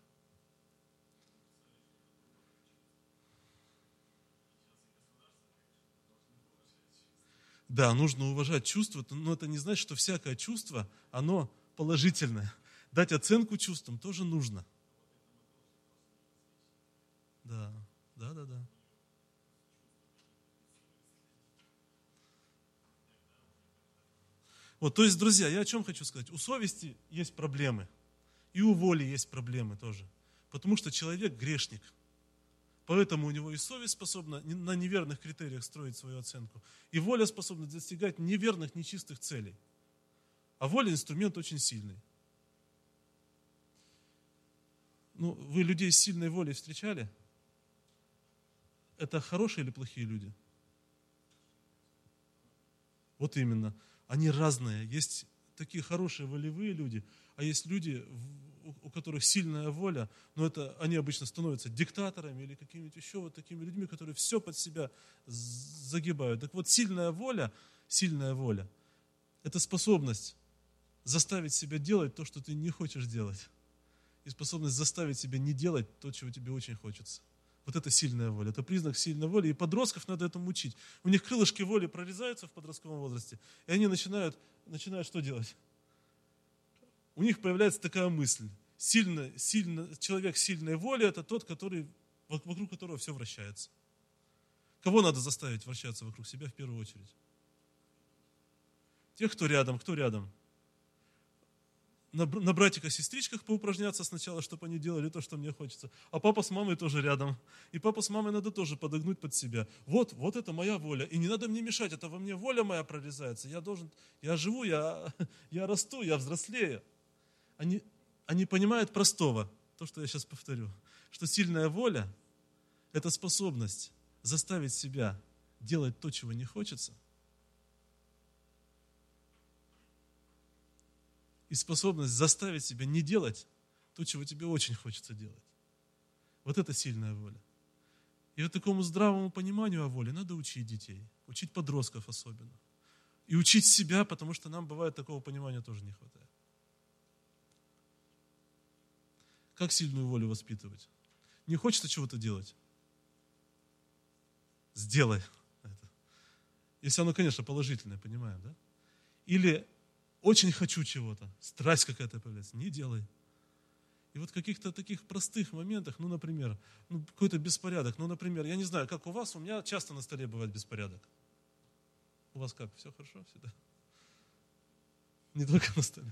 Да, нужно уважать чувства, но это не значит, что всякое чувство, оно положительное. Дать оценку чувствам тоже нужно. Да, да, да, да. Вот, то есть, друзья, я о чем хочу сказать? У совести есть проблемы, и у воли есть проблемы тоже. Потому что человек грешник. Поэтому у него и совесть способна на неверных критериях строить свою оценку, и воля способна достигать неверных, нечистых целей. А воля инструмент очень сильный. Ну, вы людей с сильной волей встречали? Это хорошие или плохие люди? Вот именно. Они разные. Есть такие хорошие волевые люди, а есть люди, у которых сильная воля, но это они обычно становятся диктаторами или какими-нибудь еще вот такими людьми, которые все под себя загибают. Так вот, сильная воля, сильная воля – это способность заставить себя делать то, что ты не хочешь делать. И способность заставить себя не делать то, чего тебе очень хочется. Вот это сильная воля, это признак сильной воли. И подростков надо этому учить. У них крылышки воли прорезаются в подростковом возрасте, и они начинают, начинают что делать? У них появляется такая мысль. Сильно, сильно, человек сильной воли – это тот, который, вокруг которого все вращается. Кого надо заставить вращаться вокруг себя в первую очередь? Тех, кто рядом, кто рядом? На, на братиках-сестричках поупражняться сначала, чтобы они делали то, что мне хочется. А папа с мамой тоже рядом. И папа с мамой надо тоже подогнуть под себя. Вот, вот это моя воля. И не надо мне мешать, это во мне воля моя прорезается. Я должен, я живу, я, я расту, я взрослею. Они, они понимают простого, то, что я сейчас повторю, что сильная воля – это способность заставить себя делать то, чего не хочется, и способность заставить себя не делать то, чего тебе очень хочется делать. Вот это сильная воля. И вот такому здравому пониманию о воле надо учить детей, учить подростков особенно. И учить себя, потому что нам бывает такого понимания тоже не хватает. Как сильную волю воспитывать? Не хочется чего-то делать? Сделай это. Если оно, конечно, положительное, понимаем, да? Или очень хочу чего-то, страсть какая-то появляется, не делай. И вот в каких-то таких простых моментах, ну, например, ну, какой-то беспорядок, ну, например, я не знаю, как у вас, у меня часто на столе бывает беспорядок. У вас как, все хорошо всегда? Не только на столе.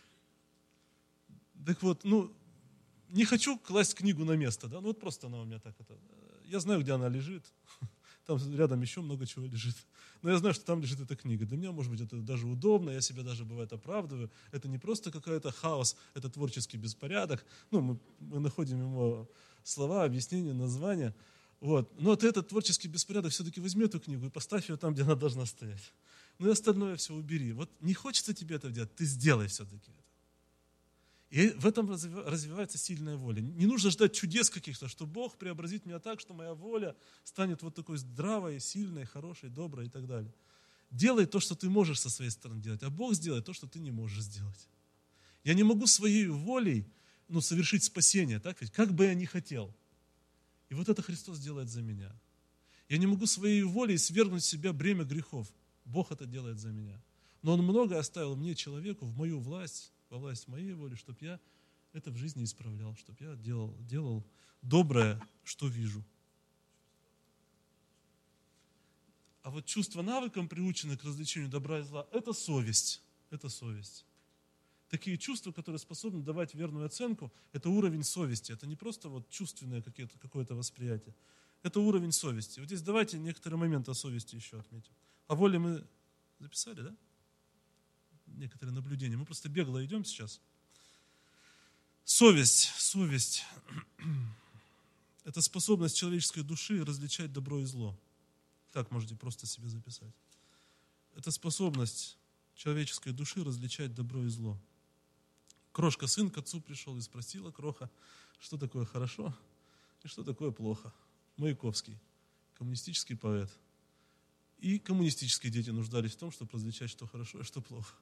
Так вот, ну, не хочу класть книгу на место, да, ну, вот просто она у меня так, это, я знаю, где она лежит, Там рядом еще много чего лежит. Но я знаю, что там лежит эта книга. Для меня, может быть, это даже удобно, я себя даже бывает оправдываю. Это не просто какой-то хаос, это творческий беспорядок. Ну, мы, мы находим ему слова, объяснения, названия. Вот. Но ты этот творческий беспорядок все-таки возьми эту книгу и поставь ее там, где она должна стоять. Ну и остальное все убери. Вот не хочется тебе это делать, ты сделай все-таки это. И в этом развивается сильная воля. Не нужно ждать чудес каких-то, что Бог преобразит меня так, что моя воля станет вот такой здравой, сильной, хорошей, доброй и так далее. Делай то, что ты можешь со своей стороны делать, а Бог сделает то, что ты не можешь сделать. Я не могу своей волей ну, совершить спасение, так ведь, как бы я ни хотел. И вот это Христос делает за меня. Я не могу своей волей свергнуть с себя бремя грехов. Бог это делает за меня. Но Он многое оставил мне, человеку, в мою власть, во власть моей воли, чтобы я это в жизни исправлял, чтобы я делал, делал доброе, что вижу. А вот чувство навыком, приученное к развлечению добра и зла, это совесть. Это совесть. Такие чувства, которые способны давать верную оценку, это уровень совести. Это не просто вот чувственное какое-то восприятие. Это уровень совести. Вот здесь давайте некоторые моменты о совести еще отметим. О воле мы записали, да? Некоторые наблюдения. Мы просто бегло идем сейчас. Совесть, совесть – это способность человеческой души различать добро и зло. Так можете просто себе записать. Это способность человеческой души различать добро и зло. Крошка сын к отцу пришел и спросила Кроха, что такое хорошо и что такое плохо. Маяковский, коммунистический поэт. И коммунистические дети нуждались в том, чтобы различать, что хорошо и что плохо.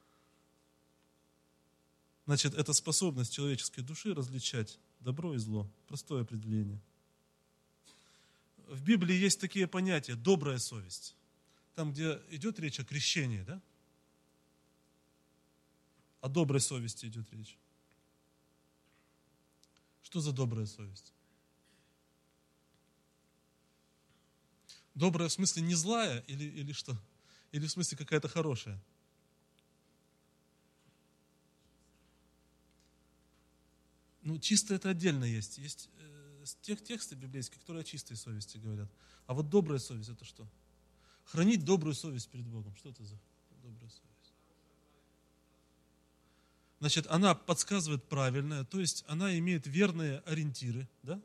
Значит, это способность человеческой души различать добро и зло. Простое определение. В Библии есть такие понятия: добрая совесть. Там, где идет речь о крещении, да? О доброй совести идет речь. Что за добрая совесть? Добрая в смысле не злая или, или что? Или в смысле какая-то хорошая? Ну, чисто это отдельно есть. Есть э, тех тексты библейские, которые о чистой совести говорят. А вот добрая совесть это что? Хранить добрую совесть перед Богом. Что это за добрая совесть? Значит, она подсказывает правильное, то есть она имеет верные ориентиры, да?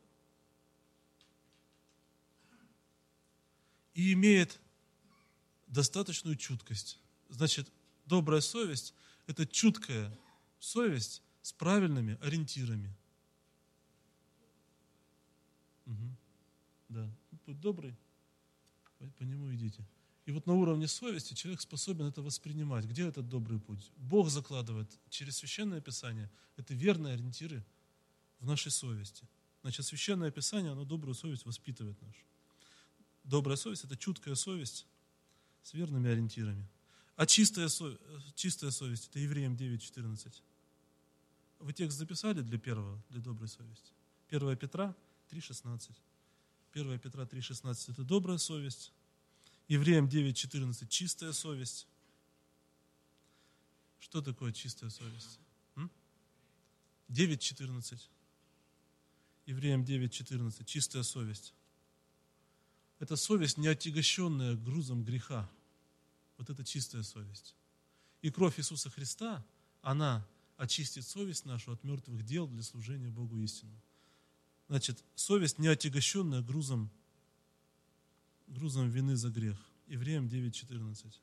И имеет достаточную чуткость. Значит, добрая совесть – это чуткая совесть с правильными ориентирами. Угу. Да. Путь добрый, по нему идите. И вот на уровне совести человек способен это воспринимать. Где этот добрый путь? Бог закладывает через Священное Писание. Это верные ориентиры в нашей совести. Значит, Священное Писание, оно добрую совесть воспитывает нашу. Добрая совесть – это чуткая совесть с верными ориентирами. А чистая, сов... чистая совесть – это Евреям девять четырнадцать. Вы текст записали для первого, для доброй совести? первое Петра три шестнадцать. первое Петра три шестнадцать – это добрая совесть. Евреям девять четырнадцать – чистая совесть. Что такое чистая совесть? девять четырнадцать. Евреям девять четырнадцать – чистая совесть. Это совесть, не отягощенная грузом греха. Вот это чистая совесть. И кровь Иисуса Христа, она очистит совесть нашу от мертвых дел для служения Богу истинному. Значит, совесть, не отягощенная грузом, грузом вины за грех. Евреям девять четырнадцать.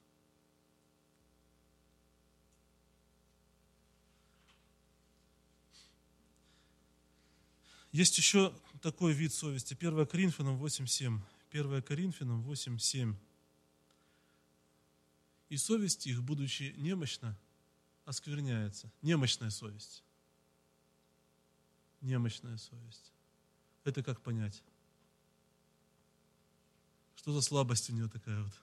Есть еще такой вид совести. первое Коринфянам восемь семь. первое Коринфянам восемь семь. И совесть их, будучи немощна, оскверняется. Немощная совесть. Немощная совесть. Это как понять? Что за слабость у нее такая вот?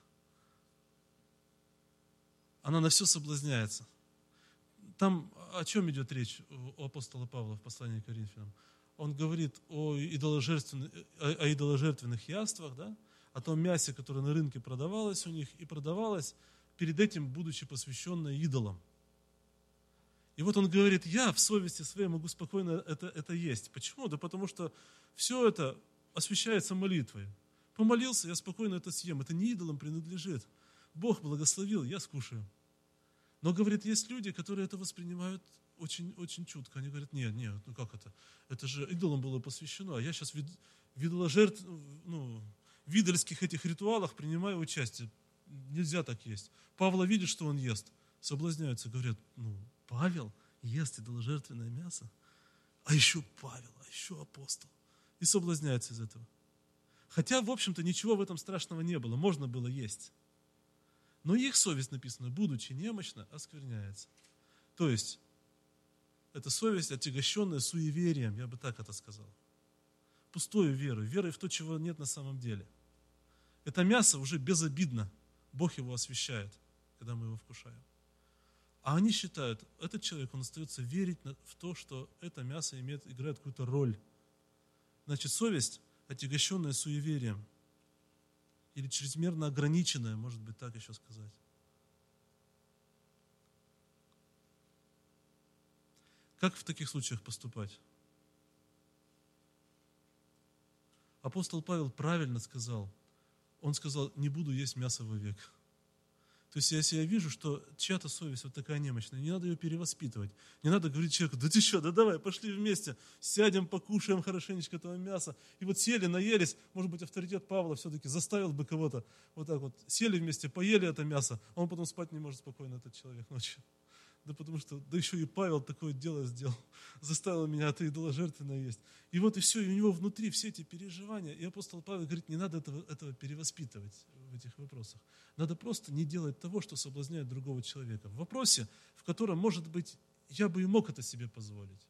Она на все соблазняется. Там о чем идет речь у апостола Павла в послании к Коринфянам? Он говорит о идоложертвенных, о идоложертвенных яствах, да? О том мясе, которое на рынке продавалось у них, и продавалось перед этим, будучи посвященное идолам. И вот он говорит: я в совести своей могу спокойно это, это есть. Почему? Да потому что все это освящается молитвой. Помолился, я спокойно это съем. Это не идолам принадлежит. Бог благословил, я скушаю. Но, говорит, есть люди, которые это воспринимают очень, очень чутко. Они говорят, нет, нет, ну как это? Это же идолам было посвящено, а я сейчас в идоложертв, ну, в идольских этих ритуалах принимаю участие. Нельзя так есть. Павла видит, что он ест. Соблазняются, говорят, ну, Павел ест идоложертвенное мясо? А еще Павел, а еще апостол. И соблазняются из этого. Хотя, в общем-то, ничего в этом страшного не было. Можно было есть. Но их совесть, написано, будучи немощна, оскверняется. То есть, это совесть, отягощенная суеверием, я бы так это сказал. Пустой верой, верой в то, чего нет на самом деле. Это мясо уже безобидно. Бог его освящает, когда мы его вкушаем. А они считают, этот человек, он остается верить в то, что это мясо имеет, играет какую-то роль. Значит, совесть, отягощенная суеверием, или чрезмерно ограниченная, может быть, так еще сказать. Как в таких случаях поступать? Апостол Павел правильно сказал. Он сказал, не буду есть мясо вовек. То есть, если я вижу, что чья-то совесть вот такая немощная, не надо ее перевоспитывать. Не надо говорить человеку, да ты что, да давай, пошли вместе, сядем, покушаем хорошенечко этого мяса. И вот сели, наелись, может быть, авторитет Павла все-таки заставил бы кого-то вот так вот, сели вместе, поели это мясо, а он потом спать не может спокойно, этот человек, ночью. Да потому что, да еще и Павел такое дело сделал, заставил меня это идоложертвенное есть. И вот и все, и у него внутри все эти переживания. И апостол Павел говорит, не надо этого, этого перевоспитывать в этих вопросах. Надо просто не делать того, что соблазняет другого человека. В вопросе, в котором, может быть, я бы и мог это себе позволить.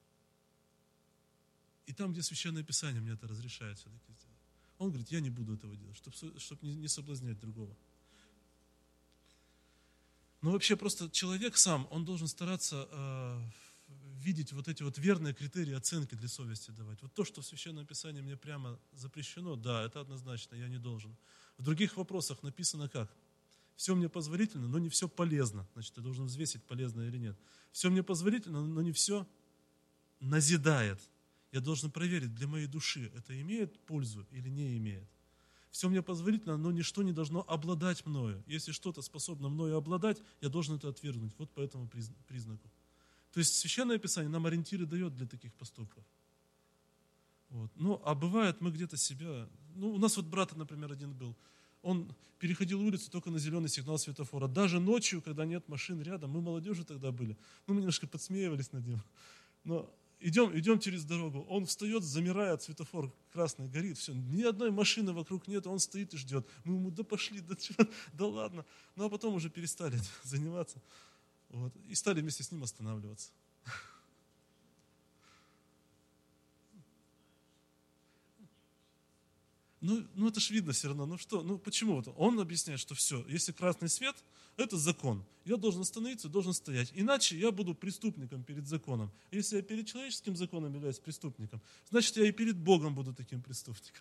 И там, где Священное Писание мне это разрешает все-таки сделать. Он говорит, я не буду этого делать, чтобы, чтобы не соблазнять другого. Но вообще просто человек сам, он должен стараться э, видеть вот эти вот верные критерии оценки для совести давать. Вот то, что в Священном Писании мне прямо запрещено, да, это однозначно, я не должен. В других вопросах написано как? Все мне позволительно, но не все полезно. Значит, я должен взвесить, полезно или нет. Все мне позволительно, но не все назидает. Я должен проверить, для моей души это имеет пользу или не имеет. Все мне позволительно, но ничто не должно обладать мною. Если что-то способно мною обладать, я должен это отвергнуть. Вот по этому признаку. То есть Священное Писание нам ориентиры дает для таких поступков. Вот. Ну, а бывает, мы где-то себя... Ну, у нас вот брат, например, один был. Он переходил улицу только на зеленый сигнал светофора. Даже ночью, когда нет машин рядом, мы молодежи тогда были. Ну, мы немножко подсмеивались над ним. Но идем, идем через дорогу. Он встает, замирает, светофор красный горит. Все, ни одной машины вокруг нет, он стоит и ждет. Мы ему, да пошли, да, да ладно. Ну, а потом уже перестали заниматься. Вот, и стали вместе с ним останавливаться. Ну, ну это ж видно все равно. Ну что, ну почему? Он объясняет, что все, если красный свет, это закон. Я должен остановиться, должен стоять. Иначе я буду преступником перед законом. Если я перед человеческим законом являюсь преступником, значит, я и перед Богом буду таким преступником.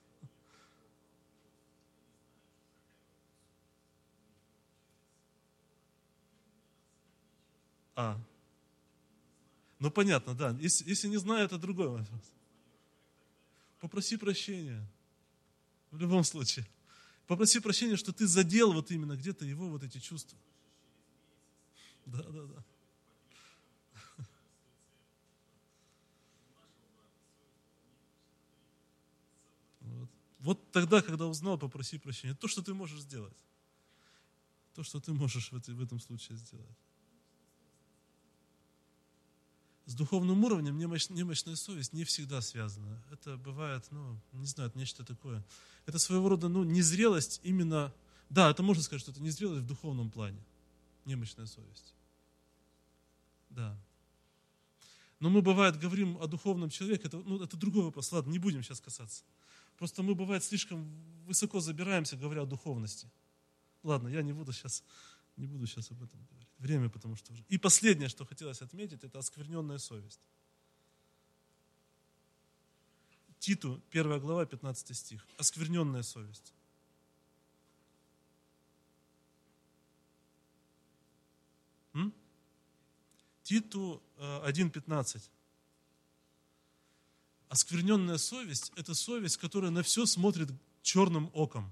А. Ну понятно, да. Если, если не знаю, это другой вопрос. Попроси прощения. В любом случае. Попроси прощения, что ты задел вот именно где-то его вот эти чувства. Да, да, да. Вот. Вот тогда, когда узнал, попроси прощения. То, что ты можешь сделать. То, что ты можешь в, этой, в этом случае сделать. С духовным уровнем немощ, немощная совесть не всегда связана. Это бывает, ну, не знаю, это нечто такое. Это своего рода, ну, незрелость именно... Да, это можно сказать, что это незрелость в духовном плане. Немощная совесть. Да. Но мы, бывает, говорим о духовном человеке, это, ну, это другой вопрос. Ладно, не будем сейчас касаться. Просто мы, бывает, слишком высоко забираемся, говоря о духовности. Ладно, я не буду сейчас, не буду сейчас об этом говорить. Время, потому что уже... И последнее, что хотелось отметить, это оскверненная совесть. Титу, первая глава, пятнадцатый стих. Оскверненная совесть. М? Титу один пятнадцать. Оскверненная совесть – это совесть, которая на все смотрит черным оком.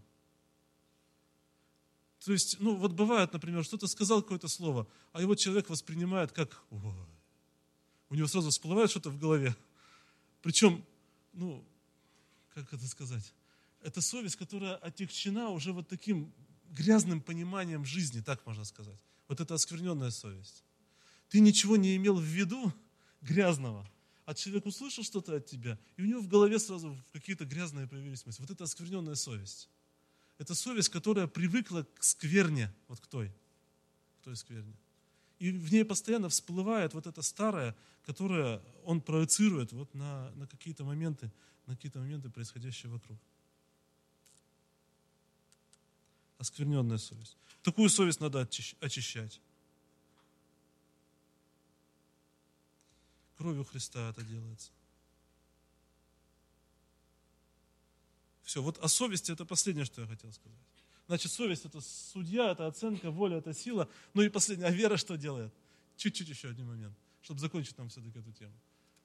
То есть, ну вот бывает, например, что-то сказал какое-то слово, а его человек воспринимает как, ой, у него сразу всплывает что-то в голове. Причем, ну, как это сказать, это совесть, которая отягчена уже вот таким грязным пониманием жизни, так можно сказать. Вот это оскверненная совесть. Ты ничего не имел в виду грязного, а человек услышал что-то от тебя, и у него в голове сразу какие-то грязные появились мысли. Вот это оскверненная совесть. Это совесть, которая привыкла к скверне, вот к той, к той скверне. И в ней постоянно всплывает вот это старое, которое он проецирует вот на, на какие-то моменты, на какие-то моменты, происходящие вокруг. Оскверненная совесть. Такую совесть надо очищать. Кровью Христа это делается. Все, вот о совести это последнее, что я хотел сказать. Значит, совесть это судья, это оценка, воля, это сила. Ну и последнее, а вера что делает? Чуть-чуть еще один момент, чтобы закончить нам все-таки эту тему.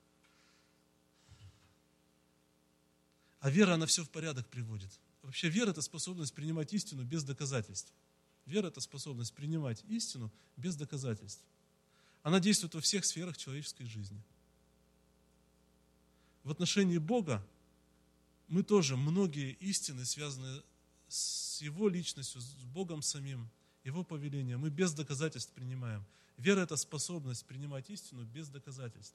А вера, она все в порядок приводит. Вообще вера – это способность принимать истину без доказательств. Вера – это способность принимать истину без доказательств. Она действует во всех сферах человеческой жизни. В отношении Бога мы тоже многие истины, связанные с Его личностью, с Богом самим, Его повелением, мы без доказательств принимаем. Вера – это способность принимать истину без доказательств.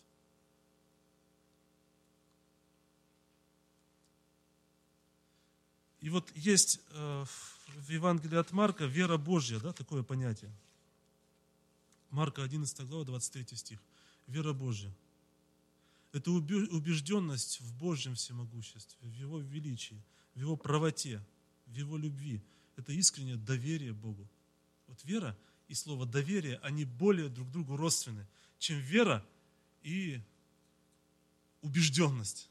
И вот есть э, в Евангелии от Марка вера Божья, да, такое понятие. Марка одиннадцатая глава, двадцать третий стих. Вера Божья. Это убежденность в Божьем всемогуществе, в Его величии, в Его правоте, в Его любви. Это искреннее доверие Богу. Вот вера и слово доверие, они более друг другу родственны, чем вера и убежденность.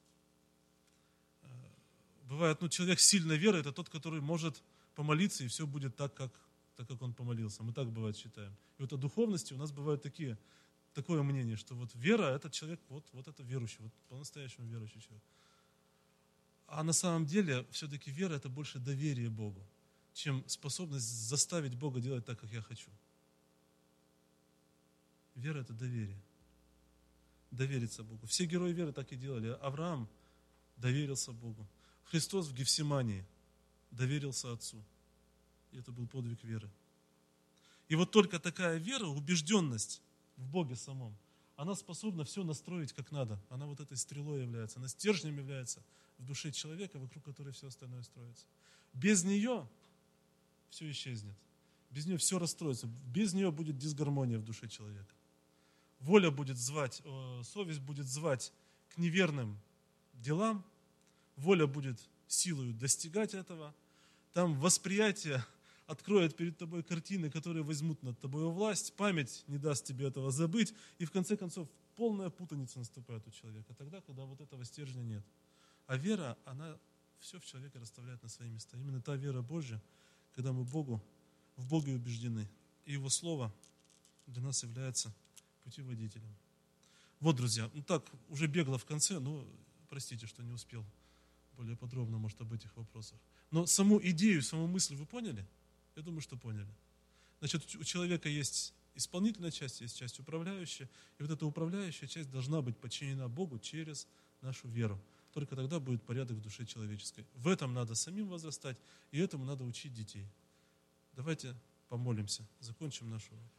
Бывает, ну, человек с сильной верой – это тот, который может помолиться, и все будет так, как, так, как он помолился. Мы так, бывает, считаем. И вот о духовности у нас бывают такие, такое мнение, что вот вера – это человек, вот, вот это верующий, вот по-настоящему верующий человек. А на самом деле, все-таки вера – это больше доверие Богу, чем способность заставить Бога делать так, как я хочу. Вера – это доверие. Довериться Богу. Все герои веры так и делали. Авраам доверился Богу. Христос в Гефсимании доверился Отцу. И это был подвиг веры. И вот только такая вера, убежденность в Боге самом, она способна все настроить как надо. Она вот этой стрелой является, она стержнем является в душе человека, вокруг которой все остальное строится. Без нее все исчезнет. Без нее все расстроится. Без нее будет дисгармония в душе человека. Воля будет звать, совесть будет звать к неверным делам, воля будет силою достигать этого. Там восприятие откроет перед тобой картины, которые возьмут над тобой власть. Память не даст тебе этого забыть. И в конце концов полная путаница наступает у человека. Тогда, когда вот этого стержня нет. А вера, она все в человеке расставляет на свои места. Именно та вера Божья, когда мы Богу, в Боге убеждены. И Его Слово для нас является путеводителем. Вот, друзья, ну так, уже бегло в конце, но простите, что не успел более подробно, может, об этих вопросах. Но саму идею, саму мысль вы поняли? Я думаю, что поняли. Значит, у человека есть исполнительная часть, есть часть управляющая, и вот эта управляющая часть должна быть подчинена Богу через нашу веру. Только тогда будет порядок в душе человеческой. В этом надо самим возрастать, и этому надо учить детей. Давайте помолимся, закончим нашу